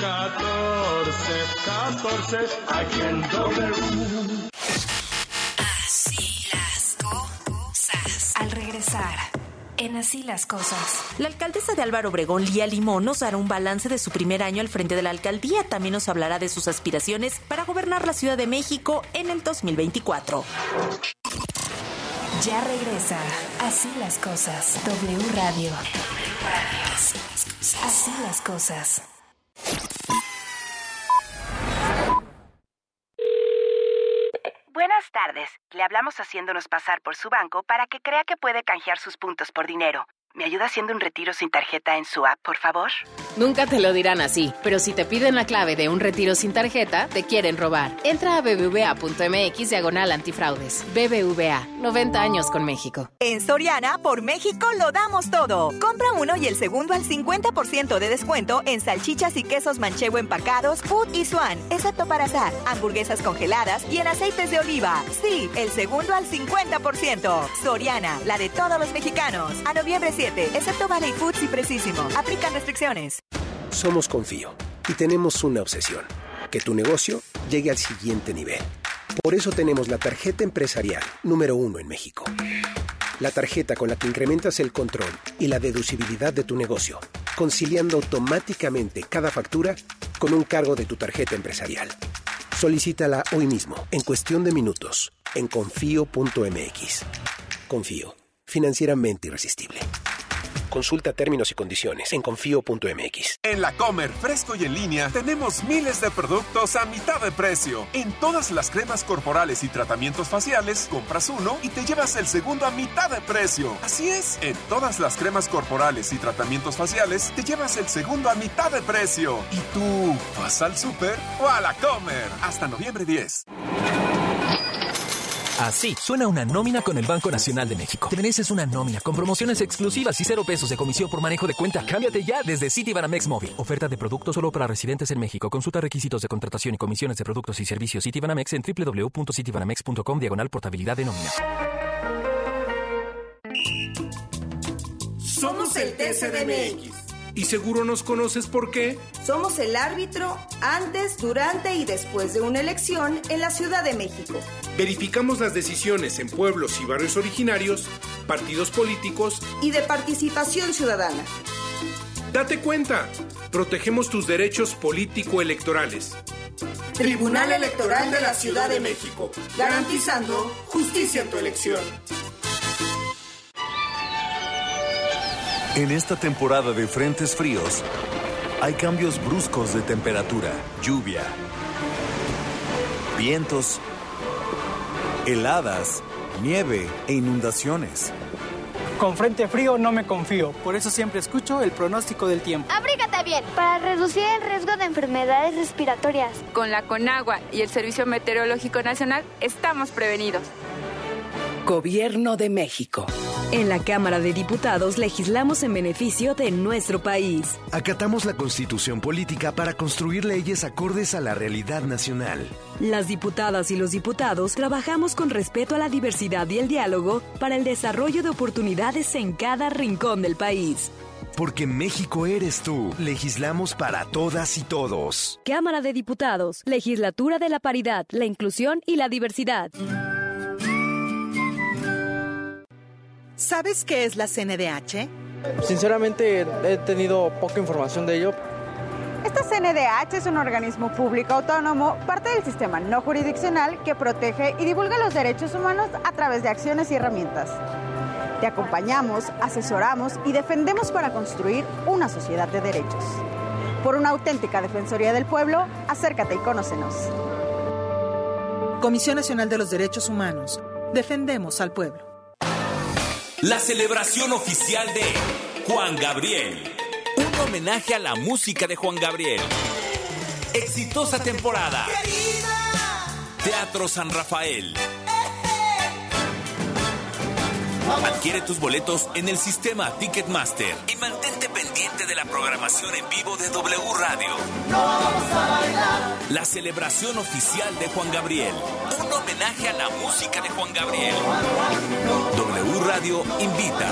1414 aquí en W. Así las cosas. Al regresar, en Así las Cosas. La alcaldesa de Álvaro Obregón, Lía Limón, nos dará un balance de su primer año al frente de la alcaldía. También nos hablará de sus aspiraciones para gobernar la Ciudad de México en el 2024. Ya regresa Así las Cosas. W Radio. Así las Cosas. Buenas tardes. Le hablamos haciéndonos pasar por su banco para que crea que puede canjear sus puntos por dinero. ¿Me ayuda haciendo un retiro sin tarjeta en su app, por favor? Nunca te lo dirán así, pero si te piden la clave de un retiro sin tarjeta, te quieren robar. Entra a bbva.mx/antifraudes. BBVA, 90 años con México. En Soriana, por México, lo damos todo. Compra uno y el segundo al 50% de descuento en salchichas y quesos manchego empacados, Food y Swan, excepto para asar, hamburguesas congeladas y en aceites de oliva. Sí, el segundo al 50%. Soriana, la de todos los mexicanos. A noviembre 7, excepto Valley Foods y Precisimo. Aplican restricciones. Somos Confío y tenemos una obsesión: que tu negocio llegue al siguiente nivel. Por eso tenemos la tarjeta empresarial número 1 en México. La tarjeta con la que incrementas el control y la deducibilidad de tu negocio, conciliando automáticamente cada factura con un cargo de tu tarjeta empresarial. Solicítala hoy mismo, en cuestión de minutos, en confío.mx. Confío, financieramente irresistible. Consulta términos y condiciones en confío.mx. En La Comer, fresco y en línea, tenemos miles de productos a mitad de precio. En todas las cremas corporales y tratamientos faciales, compras uno y te llevas el segundo a mitad de precio. Así es, en todas las cremas corporales y tratamientos faciales, te llevas el segundo a mitad de precio. ¿Y tú, vas al súper o a La Comer? Hasta noviembre 10. Así suena una nómina con el Banco Nacional de México. Te mereces una nómina con promociones exclusivas y 0 pesos de comisión por manejo de cuenta. Cámbiate ya desde Citibanamex Móvil. Oferta de producto solo para residentes en México. Consulta requisitos de contratación y comisiones de productos y servicios Citibanamex en www.citibanamex.com/portabilidad de nómina. Somos el TCDMX. Y seguro nos conoces ¿por qué? Somos el árbitro antes, durante y después de una elección en la Ciudad de México. Verificamos las decisiones en pueblos y barrios originarios, partidos políticos y de participación ciudadana. Date cuenta, protegemos tus derechos político-electorales. Tribunal Electoral de la Ciudad de México, garantizando justicia en tu elección. En esta temporada de frentes fríos, hay cambios bruscos de temperatura, lluvia, vientos, heladas, nieve e inundaciones. Con frente frío no me confío, por eso siempre escucho el pronóstico del tiempo. ¡Abrígate bien! Para reducir el riesgo de enfermedades respiratorias. Con la Conagua y el Servicio Meteorológico Nacional estamos prevenidos. Gobierno de México. En la Cámara de Diputados legislamos en beneficio de nuestro país. Acatamos la Constitución política para construir leyes acordes a la realidad nacional. Las diputadas y los diputados trabajamos con respeto a la diversidad y el diálogo para el desarrollo de oportunidades en cada rincón del país. Porque México eres tú. Legislamos para todas y todos. Cámara de Diputados, Legislatura de la Paridad, la Inclusión y la Diversidad. ¿Sabes qué es la CNDH? Sinceramente he tenido poca información de ello. Esta CNDH es un organismo público autónomo, parte del sistema no jurisdiccional que protege y divulga los derechos humanos a través de acciones y herramientas. Te acompañamos, asesoramos y defendemos para construir una sociedad de derechos. Por una auténtica defensoría del pueblo, acércate y conócenos. Comisión Nacional de los Derechos Humanos. Defendemos al pueblo. La celebración oficial de Juan Gabriel. Un homenaje a la música de Juan Gabriel. Exitosa temporada. Teatro San Rafael. Adquiere tus boletos en el sistema Ticketmaster y mantente pendiente de la programación en vivo de W Radio. La celebración oficial de Juan Gabriel. Un homenaje a la música de Juan Gabriel. W Radio invita.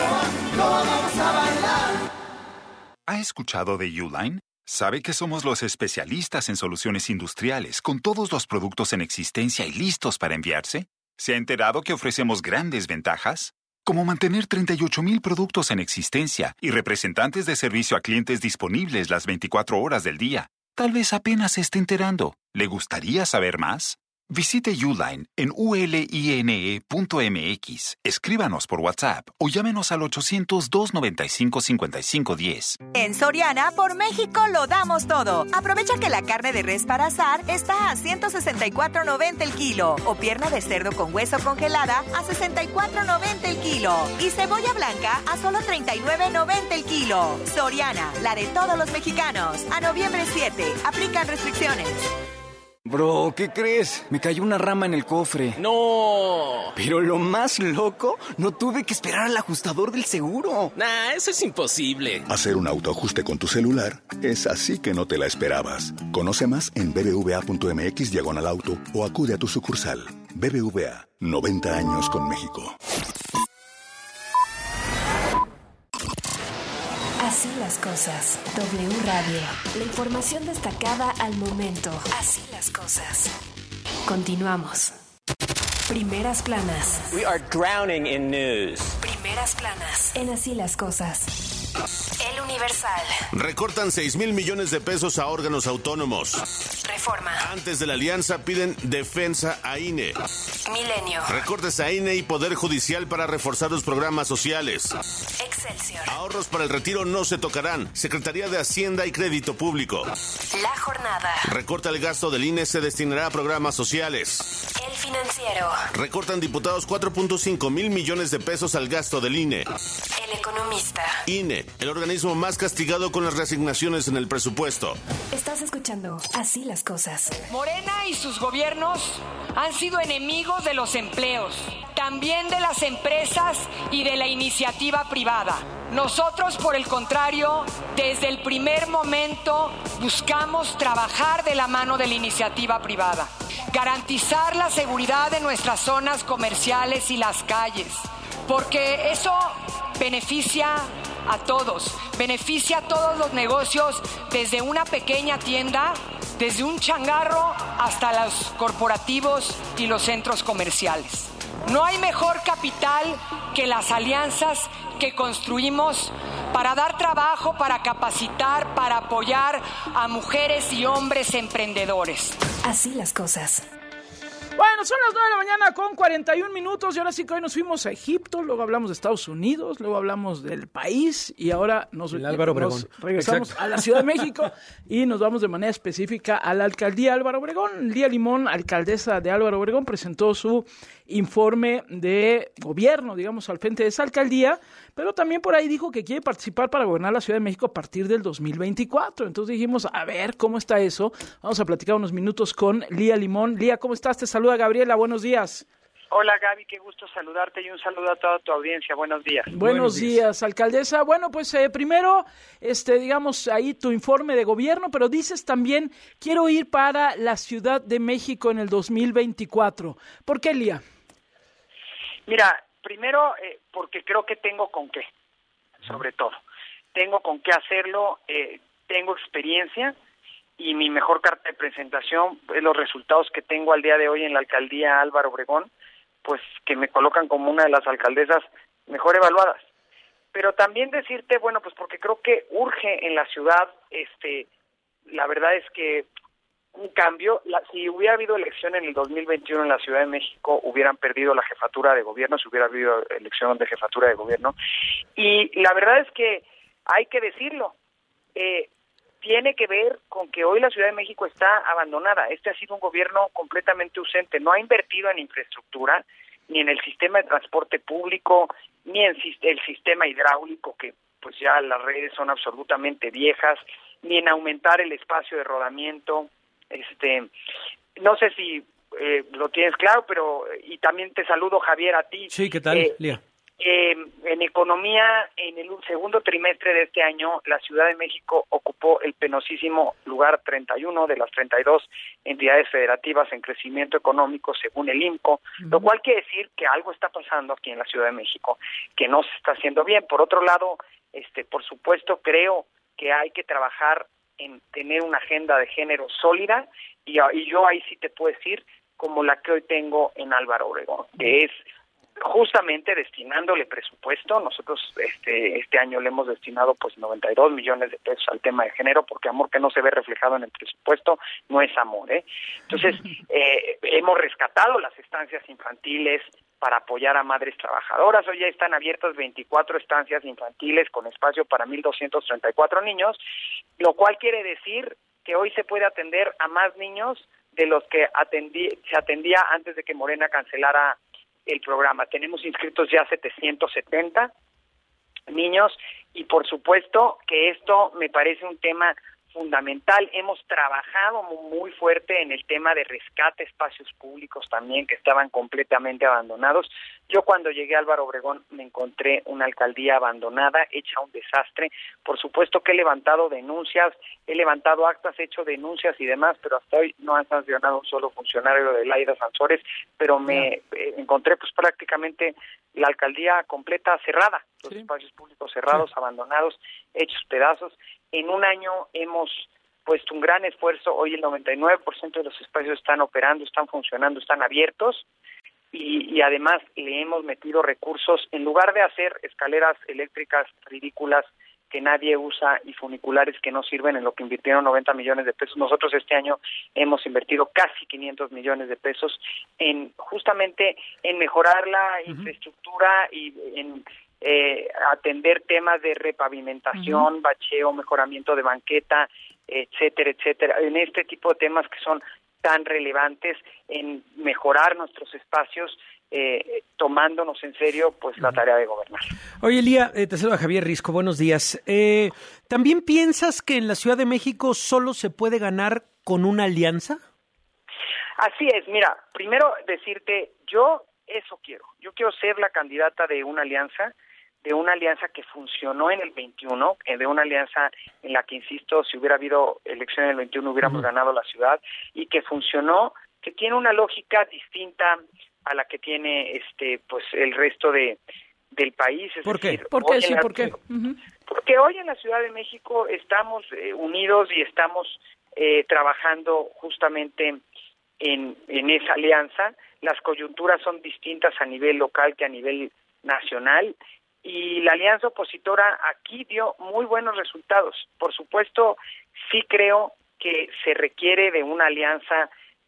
¿Ha escuchado de Uline? ¿Sabe que somos los especialistas en soluciones industriales, con todos los productos en existencia y listos para enviarse? ¿Se ha enterado que ofrecemos grandes ventajas? como mantener 38,000 productos en existencia y representantes de servicio a clientes disponibles las 24 horas del día. Tal vez apenas se esté enterando. ¿Le gustaría saber más? Visite Uline en uline.mx, escríbanos por WhatsApp o llámenos al 800-295-5510. En Soriana, por México lo damos todo. Aprovecha que la carne de res para asar está a $164.90 el kilo o pierna de cerdo con hueso congelada a $64.90 el kilo y cebolla blanca a solo $39.90 el kilo. Soriana, la de todos los mexicanos. A noviembre 7, aplican restricciones. Bro, ¿qué crees? Me cayó una rama en el cofre. ¡No! Pero lo más loco, no tuve que esperar al ajustador del seguro. Nah, eso es imposible. Hacer un autoajuste con tu celular es así que no te la esperabas. Conoce más en bbva.mx/auto o acude a tu sucursal. BBVA, 90 años con México. Así las cosas. W Radio. La información destacada al momento. Así las cosas. Continuamos. Primeras planas. We are drowning in news. Primeras planas. En Así las cosas. El Universal. Recortan 6,000 millones de pesos a órganos autónomos. Reforma. Antes de la alianza piden defensa a INE. Milenio. Recortes a INE y Poder Judicial para reforzar los programas sociales. Excelsior. Ahorros para el retiro no se tocarán. Secretaría de Hacienda y Crédito Público. La Jornada. Recorta el gasto del INE, se destinará a programas sociales. El Financiero. Recortan diputados 4.5 mil millones de pesos al gasto del INE. El Economista. INE, el organismo más castigado con las reasignaciones en el presupuesto. Estás escuchando Así las cosas. Morena y sus gobiernos han sido enemigos de los empleos, también de las empresas y de la iniciativa privada. Nosotros, por el contrario, desde el primer momento buscamos trabajar de la mano de la iniciativa privada, garantizar la seguridad de nuestras zonas comerciales y las calles, porque eso beneficia a todos, beneficia a todos los negocios, desde una pequeña tienda, desde un changarro hasta los corporativos y los centros comerciales. No hay mejor capital que las alianzas que construimos para dar trabajo, para capacitar, para apoyar a mujeres y hombres emprendedores. Así las cosas. Bueno, son las 9 de la mañana con 41 minutos y ahora sí que hoy nos fuimos a Egipto, luego hablamos de Estados Unidos, luego hablamos del país y ahora nos regresamos Exacto. a la Ciudad de México y nos vamos de manera específica a la alcaldía Álvaro Obregón. Lía Limón, alcaldesa de Álvaro Obregón, presentó su informe de gobierno, digamos, al frente de esa alcaldía, pero también por ahí dijo que quiere participar para gobernar la Ciudad de México a partir del 2024. Entonces dijimos, a ver, ¿cómo está eso? Vamos a platicar unos minutos con Lía Limón. Lía, ¿cómo estás? Te saluda Gabriela, buenos días. Hola Gaby, qué gusto saludarte y un saludo a toda tu audiencia. Buenos días. Buenos días, alcaldesa. Bueno, pues primero, digamos, ahí tu informe de gobierno, pero dices también, quiero ir para la Ciudad de México en el 2024. ¿Por qué, Lía? Mira, primero, porque creo que tengo con qué, sobre todo. Tengo con qué hacerlo, tengo experiencia y mi mejor carta de presentación es los resultados que tengo al día de hoy en la alcaldía Álvaro Obregón, pues que me colocan como una de las alcaldesas mejor evaluadas. Pero también decirte, bueno, pues porque creo que urge en la ciudad, la verdad es que un cambio. Si hubiera habido elección en el 2021 en la Ciudad de México, hubieran perdido la jefatura de gobierno, si hubiera habido elección de jefatura de gobierno. Y la verdad es que hay que decirlo, tiene que ver con que hoy la Ciudad de México está abandonada. Este ha sido un gobierno completamente ausente, no ha invertido en infraestructura, ni en el sistema de transporte público, ni en el sistema hidráulico, que pues ya las redes son absolutamente viejas, ni en aumentar el espacio de rodamiento. No sé si lo tienes claro, pero y también te saludo, Javier, a ti. Sí, ¿qué tal, Lía? En economía, en el segundo trimestre de este año, la Ciudad de México ocupó el penosísimo lugar 31 de las 32 entidades federativas en crecimiento económico, según el INCO, lo cual quiere decir que algo está pasando aquí en la Ciudad de México, que no se está haciendo bien. Por otro lado, por supuesto, creo que hay que trabajar en tener una agenda de género sólida, y yo ahí sí te puedo decir, como la que hoy tengo en Álvaro Obregón, que es justamente destinándole presupuesto. Nosotros este año le hemos destinado pues 92 millones de pesos al tema de género, porque amor que no se ve reflejado en el presupuesto no es amor, ¿eh? Entonces, hemos rescatado las estancias infantiles para apoyar a madres trabajadoras. Hoy ya están abiertas 24 estancias infantiles con espacio para 1,234 niños, lo cual quiere decir que hoy se puede atender a más niños de los que se atendía antes de que Morena cancelara el programa. Tenemos inscritos ya 770 niños y por supuesto que esto me parece un tema fundamental. Hemos trabajado muy fuerte en el tema de rescate de espacios públicos también que estaban completamente abandonados. Yo cuando llegué a Álvaro Obregón me encontré una alcaldía abandonada, hecha un desastre. Por supuesto que he levantado denuncias, he levantado actas, he hecho denuncias y demás, pero hasta hoy no han sancionado un solo funcionario de Laida Sansores, pero me encontré pues prácticamente la alcaldía completa cerrada, los espacios públicos cerrados, abandonados, hechos pedazos. En un año hemos puesto un gran esfuerzo. Hoy el 99% de los espacios están operando, están funcionando, están abiertos y además le hemos metido recursos. En lugar de hacer escaleras eléctricas ridículas que nadie usa y funiculares que no sirven, en lo que invirtieron 90 millones de pesos, nosotros este año hemos invertido casi 500 millones de pesos en justamente en mejorar la infraestructura y en atender temas de repavimentación, bacheo, mejoramiento de banqueta, etcétera, etcétera, en este tipo de temas que son tan relevantes en mejorar nuestros espacios, tomándonos en serio pues la tarea de gobernar. Oye, Lía, te saluda Javier Risco, buenos días. ¿También piensas que en la Ciudad de México solo se puede ganar con una alianza? Así es, mira, primero decirte, yo quiero ser la candidata de una alianza que funcionó en el 21, de una alianza en la que, insisto, si hubiera habido elección en el 21 hubiéramos ganado la ciudad, y que funcionó, que tiene una lógica distinta a la que tiene pues el resto del país. ¿Por qué? ¿Por qué? Sí, ¿por qué? Porque hoy en la Ciudad de México estamos unidos y estamos trabajando justamente en esa alianza. Las coyunturas son distintas a nivel local que a nivel nacional, y la alianza opositora aquí dio muy buenos resultados. Por supuesto, sí creo que se requiere de una alianza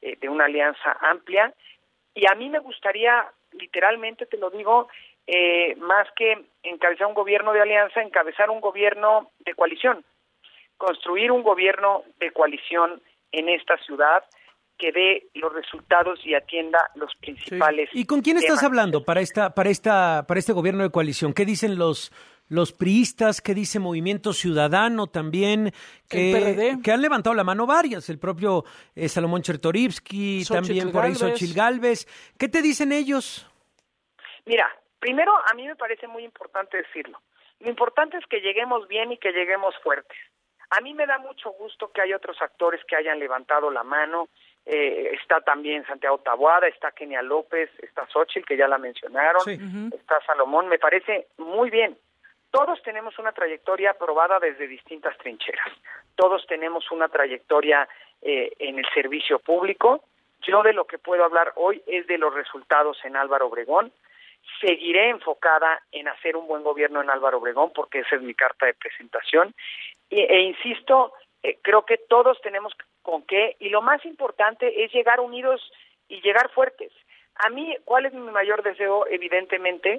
amplia, y a mí me gustaría, literalmente te lo digo, más que encabezar un gobierno de alianza, encabezar un gobierno de coalición, construir un gobierno de coalición en esta ciudad que dé los resultados y atienda los principales. ¿Y con quién estás hablando para este gobierno de coalición? ¿Qué dicen los priistas? ¿Qué dice Movimiento Ciudadano también? Que han levantado la mano varias, el propio Salomón Chertorivsky, también por ahí Xochitl Gálvez. ¿Qué te dicen ellos? Mira, primero a mí me parece muy importante decirlo. Lo importante es que lleguemos bien y que lleguemos fuertes. A mí me da mucho gusto que hay otros actores que hayan levantado la mano. Está también Santiago Taboada, está Kenia López, está Xochitl, que ya la mencionaron, está Salomón. Me parece muy bien. Todos tenemos una trayectoria probada desde distintas trincheras. Todos tenemos una trayectoria en el servicio público. Yo de lo que puedo hablar hoy es de los resultados en Álvaro Obregón. Seguiré enfocada en hacer un buen gobierno en Álvaro Obregón, porque esa es mi carta de presentación. E insisto, creo que todos tenemos con qué, y lo más importante es llegar unidos y llegar fuertes. A mí, ¿cuál es mi mayor deseo? Evidentemente,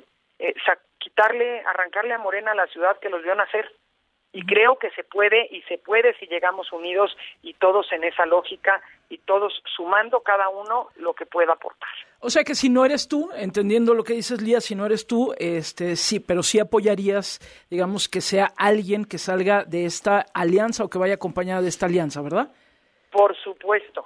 arrancarle a Morena a la ciudad que los vio nacer. Y creo que se puede si llegamos unidos y todos en esa lógica y todos sumando cada uno lo que pueda aportar. O sea que si no eres tú, entendiendo lo que dices, Lía, si no eres tú, sí, pero sí apoyarías, digamos, que sea alguien que salga de esta alianza o que vaya acompañada de esta alianza, ¿verdad? Por supuesto.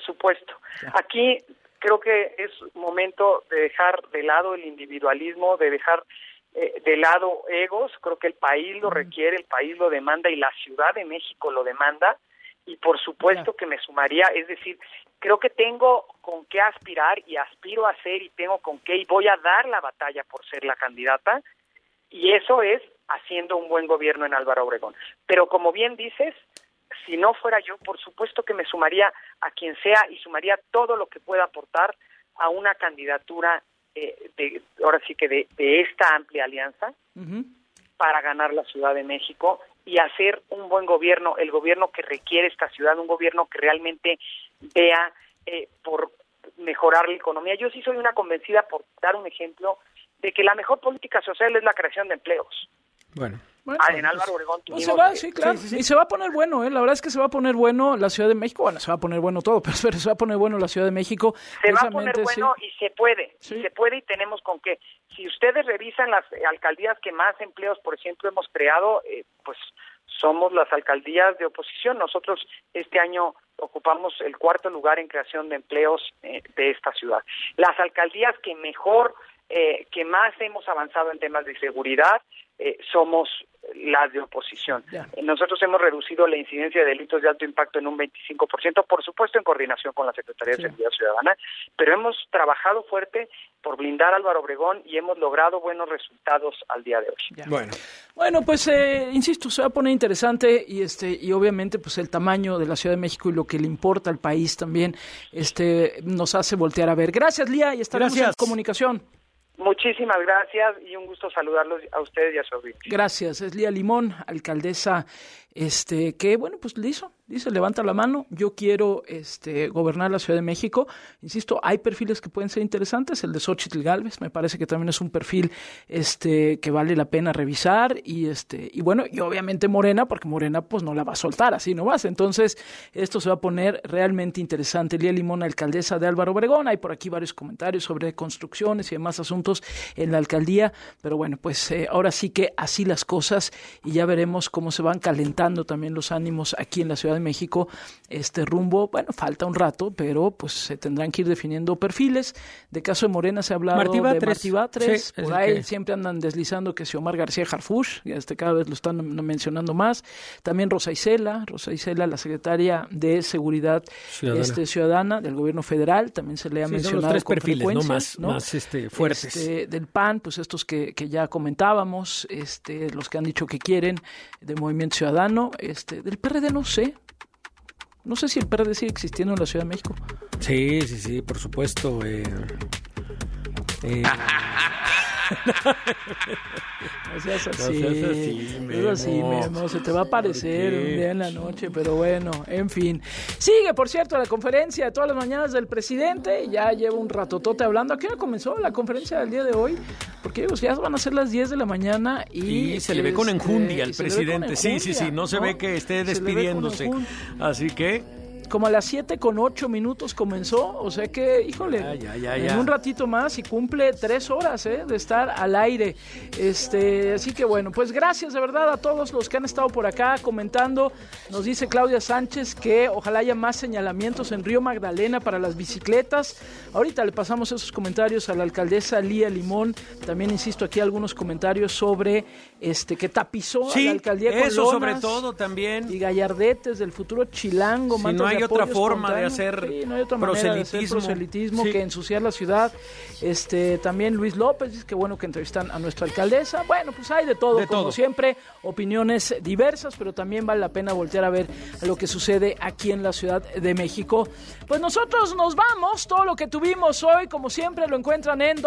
Ya. Aquí creo que es momento de dejar de lado el individualismo, de dejar de lado egos. Creo que el país lo requiere, el país lo demanda y la Ciudad de México lo demanda, y por supuesto que me sumaría, es decir, creo que tengo con qué aspirar y aspiro a ser y tengo con qué y voy a dar la batalla por ser la candidata, y eso es haciendo un buen gobierno en Álvaro Obregón. Pero como bien dices, si no fuera yo, por supuesto que me sumaría a quien sea y sumaría todo lo que pueda aportar a una candidatura ahora sí que de esta amplia alianza para ganar la Ciudad de México y hacer un buen gobierno, el gobierno que requiere esta ciudad, un gobierno que realmente vea por mejorar la economía. Yo sí soy una convencida, por dar un ejemplo, de que la mejor política social es la creación de empleos. Bueno, en Álvaro Obregón tuvimos... se va, sí, claro. Sí. Y se va a poner bueno, la verdad es que se va a poner bueno la Ciudad de México. Bueno, se va a poner bueno todo, pero se va a poner bueno la Ciudad de México. Se va a poner bueno y se puede, y tenemos con qué. Si ustedes revisan las alcaldías que más empleos, por ejemplo, hemos creado, pues somos las alcaldías de oposición. Nosotros este año ocupamos el 4º lugar en creación de empleos de esta ciudad. Las alcaldías que mejor, que más hemos avanzado en temas de seguridad, somos las de oposición. Nosotros hemos reducido la incidencia de delitos de alto impacto en un 25%, por supuesto en coordinación con la Secretaría de Seguridad Ciudadana, pero hemos trabajado fuerte por blindar a Álvaro Obregón y hemos logrado buenos resultados al día de hoy. Bueno, pues insisto, se va a poner interesante y obviamente pues el tamaño de la Ciudad de México y lo que le importa al país también nos hace voltear a ver. Gracias, Lía, y estaremos en comunicación. Muchísimas gracias y un gusto saludarlos a ustedes y a su audiencia. Gracias, es Lía Limón, alcaldesa, que bueno, pues dice, levanta la mano, yo quiero gobernar la Ciudad de México. Insisto, hay perfiles que pueden ser interesantes, el de Xóchitl Gálvez me parece que también es un perfil que vale la pena revisar y bueno, y obviamente Morena, porque Morena pues no la va a soltar así nomás, entonces esto se va a poner realmente interesante. Lía Limón, alcaldesa de Álvaro Obregón, hay por aquí varios comentarios sobre construcciones y demás asuntos en la alcaldía, pero bueno, pues ahora sí que así las cosas y ya veremos cómo se van calentando también los ánimos aquí en la Ciudad de México, rumbo, bueno, falta un rato, pero pues se tendrán que ir definiendo perfiles. De caso de Morena se ha hablado de Martí Batres, por ahí siempre andan deslizando que si Omar García Harfuch, cada vez lo están mencionando más, también Rosa Isela, la secretaria de Seguridad Ciudadana del Gobierno Federal, también se le ha mencionado los 3 con perfiles, frecuencia, más fuertes. Del PAN, pues estos que ya comentábamos, los que han dicho que quieren, de Movimiento Ciudadano, del PRD no sé si el PRD sigue existiendo en la Ciudad de México. Sí, por supuesto. No seas así, Memo, se te va a aparecer un día en la noche, pero bueno, en fin. Sigue, por cierto, la conferencia de todas las mañanas del presidente, ya lleva un ratotote hablando. ¿A qué hora comenzó la conferencia del día de hoy? Porque ya van a ser las 10 de la mañana y se le ve con enjundia al presidente. Sí, no se ve que esté despidiéndose. Así que como a las 7:08 comenzó, o sea que, híjole, en un ratito más y cumple 3 horas de estar al aire. Así que bueno, pues gracias de verdad a todos los que han estado por acá comentando. Nos dice Claudia Sánchez que ojalá haya más señalamientos en Río Magdalena para las bicicletas. Ahorita le pasamos esos comentarios a la alcaldesa Lía Limón. También insisto aquí algunos comentarios sobre que tapizó a la alcaldía con eso lonas, sobre todo también, y gallardetes del futuro chilango. Si no hay otra forma de hacer proselitismo que ensuciar la ciudad. También Luis López dice que bueno que entrevistan a nuestra alcaldesa. Bueno, pues hay de todo, como siempre, opiniones diversas, pero también vale la pena voltear a ver lo que sucede aquí en la Ciudad de México. Pues nosotros nos vamos, todo lo que tuvimos hoy, como siempre, lo encuentran en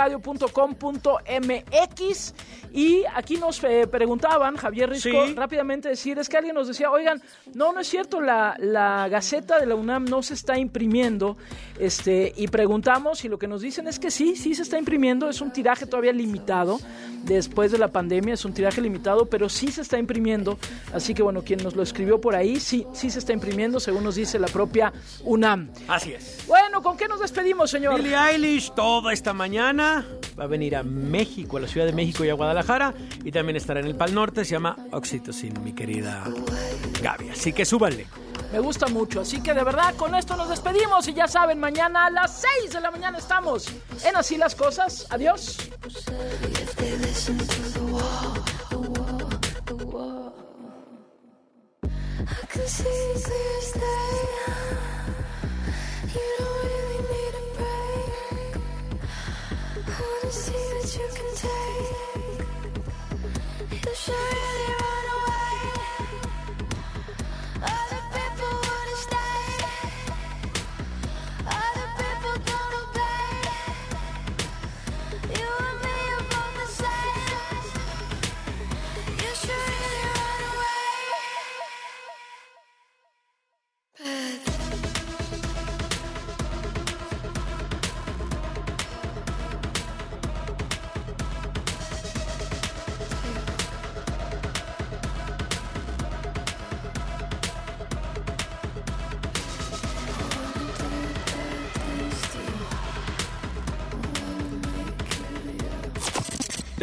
wradio.com.mx. Y aquí nos preguntaban, Javier Risco, rápidamente decir, es que alguien nos decía, oigan, no es cierto, la Gaceta de la UNAM no se está imprimiendo, y preguntamos, y lo que nos dicen es que sí se está imprimiendo, es un tiraje todavía limitado, después de la pandemia es un tiraje limitado, pero sí se está imprimiendo, así que bueno, quien nos lo escribió por ahí, sí se está imprimiendo, según nos dice la propia UNAM. Así es. Bueno, ¿con qué nos despedimos, señor? Billie Eilish toda esta mañana va a venir a México, a la Ciudad de México y a Guadalajara, y también estará en el Pal Norte, se llama Oxytocin, mi querida Gaby, así que súbanle. Me gusta mucho, así que de verdad con esto nos despedimos y ya saben, mañana a las 6 de la mañana estamos en Así las Cosas. Adiós.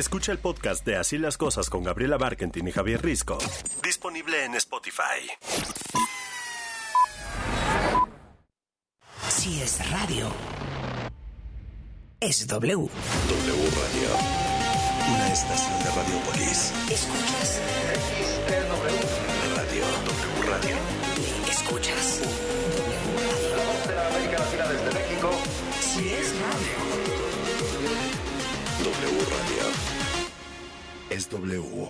Escucha el podcast de Así las Cosas con Gabriela Barkentin y Javier Risco. Disponible en Spotify. Si es radio, es W. W Radio. Una estación de Radiopolis. ¿Escuchas? XTW. Radio. W Radio. ¿Escuchas? W Radio. La voz de la América Latina desde México. Si es radio. W Radio. Es W.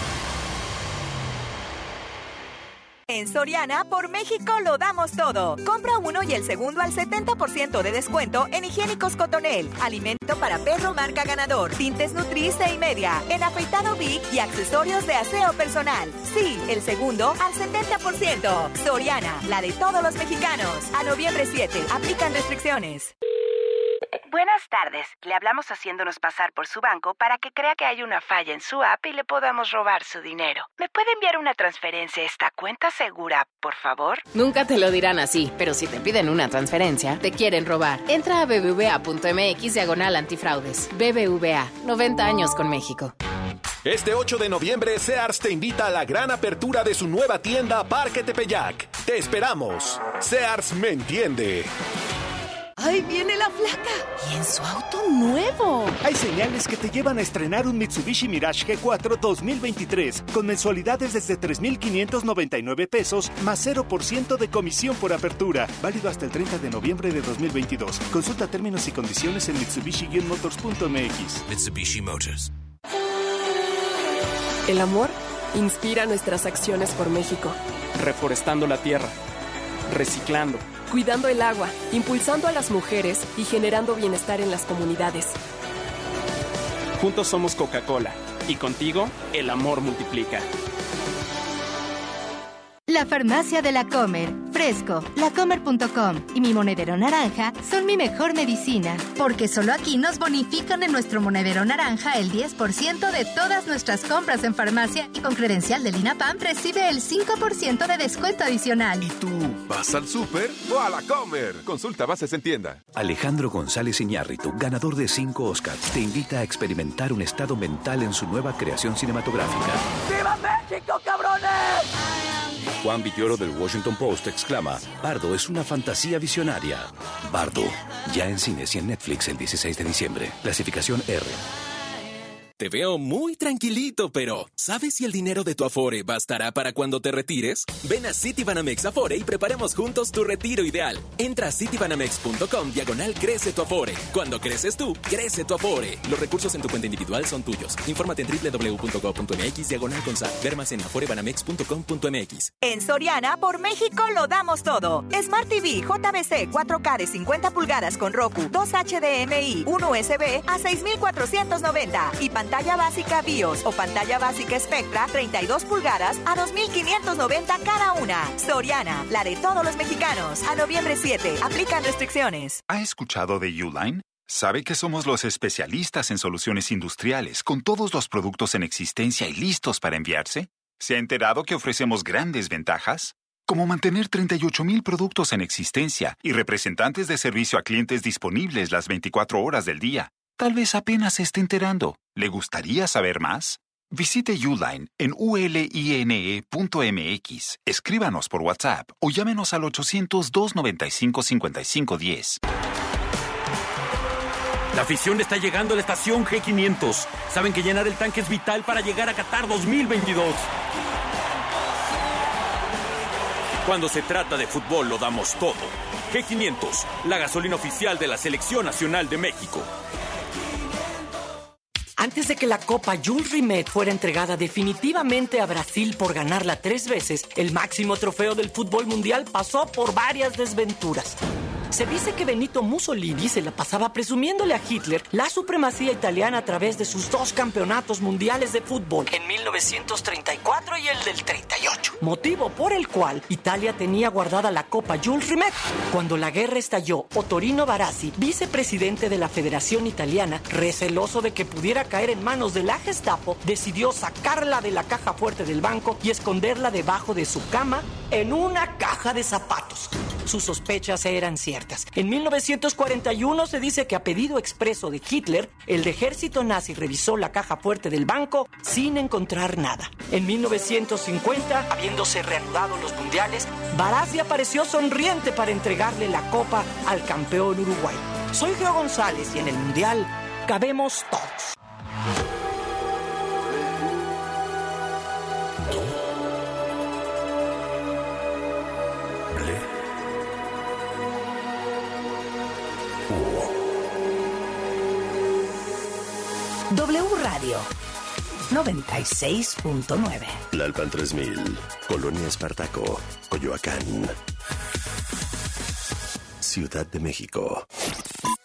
En Soriana, por México lo damos todo. Compra uno y el segundo al 70% de descuento en higiénicos Cotonel, alimento para perro marca Ganador, tintes Nutris e Media, en afeitado Vic y accesorios de aseo personal. Sí, el segundo al 70%. Soriana, la de todos los mexicanos. A noviembre 7, aplican restricciones. Buenas tardes. Le hablamos haciéndonos pasar por su banco para que crea que hay una falla en su app y le podamos robar su dinero. ¿Me puede enviar una transferencia a esta cuenta segura, por favor? Nunca te lo dirán así, pero si te piden una transferencia, te quieren robar. Entra a bbva.mx/antifraudes. BBVA, 90 años con México. Este 8 de noviembre, Sears te invita a la gran apertura de su nueva tienda Parque Tepeyac. ¡Te esperamos! Sears me entiende. ¡Ay, viene la flaca! ¡Y en su auto nuevo! Hay señales que te llevan a estrenar un Mitsubishi Mirage G4 2023 con mensualidades desde 3,599 pesos más 0% de comisión por apertura. Válido hasta el 30 de noviembre de 2022. Consulta términos y condiciones en Mitsubishi-motors.mx. Mitsubishi Motors. El amor inspira nuestras acciones por México. Reforestando la tierra, reciclando, cuidando el agua, impulsando a las mujeres y generando bienestar en las comunidades. Juntos somos Coca-Cola y contigo el amor multiplica. La farmacia de La Comer, Fresco, lacomer.com y mi monedero naranja son mi mejor medicina, porque solo aquí nos bonifican en nuestro monedero naranja el 10% de todas nuestras compras en farmacia y con credencial del INAPAM recibe el 5% de descuento adicional. ¿Y tú vas al súper o a La Comer? Consulta bases en tienda. Alejandro González Iñárritu, ganador de 5 Oscars, te invita a experimentar un estado mental en su nueva creación cinematográfica. ¡Viva México, cabrones! Juan Villoro del Washington Post exclama: Bardo es una fantasía visionaria. Bardo, ya en cines y en Netflix el 16 de diciembre. Clasificación R. Te veo muy tranquilito, pero ¿sabes si el dinero de tu Afore bastará para cuando te retires? Ven a Citibanamex Afore y preparemos juntos tu retiro ideal. Entra a citibanamex.com/crece tu Afore. Cuando creces tú, crece tu Afore. Los recursos en tu cuenta individual son tuyos. Infórmate en www.go.mx/CONSA. Ver más en aforebanamex.com.mx. En Soriana, por México lo damos todo. Smart TV JBC 4K de 50 pulgadas con Roku, 2 HDMI, 1 USB a 6,490 y pantalla básica BIOS o pantalla básica Spectra 32 pulgadas a 2,590 cada una. Soriana, la de todos los mexicanos. A noviembre 7, aplican restricciones. ¿Ha escuchado de Uline? ¿Sabe que somos los especialistas en soluciones industriales, con todos los productos en existencia y listos para enviarse? ¿Se ha enterado que ofrecemos grandes ventajas? Como mantener 38,000 productos en existencia y representantes de servicio a clientes disponibles las 24 horas del día. Tal vez apenas se esté enterando. ¿Le gustaría saber más? Visite Uline en uline.mx. Escríbanos por WhatsApp o llámenos al 800-295-5510. La afición está llegando a la estación G500. Saben que llenar el tanque es vital para llegar a Qatar 2022. Cuando se trata de fútbol lo damos todo. G500, la gasolina oficial de la Selección Nacional de México. Antes de que la Copa Jules Rimet fuera entregada definitivamente a Brasil por ganarla 3 veces, el máximo trofeo del fútbol mundial pasó por varias desventuras. Se dice que Benito Mussolini se la pasaba presumiéndole a Hitler la supremacía italiana a través de sus 2 campeonatos mundiales de fútbol, en 1934 y el del 38. Motivo por el cual Italia tenía guardada la Copa Jules Rimet. Cuando la guerra estalló, Ottorino Barassi, vicepresidente de la Federación Italiana, receloso de que pudiera caer en manos de la Gestapo, decidió sacarla de la caja fuerte del banco y esconderla debajo de su cama en una caja de zapatos. sus sospechas eran ciertas. En 1941 se dice que a pedido expreso de Hitler, el ejército nazi revisó la caja fuerte del banco sin encontrar nada. En 1950, habiéndose reanudado los mundiales, Barassi apareció sonriente para entregarle la copa al campeón Uruguay. Soy Geo González y en el mundial cabemos todos. W Radio 96.9. Tlalpan 3000, Colonia Espartaco, Coyoacán, Ciudad de México.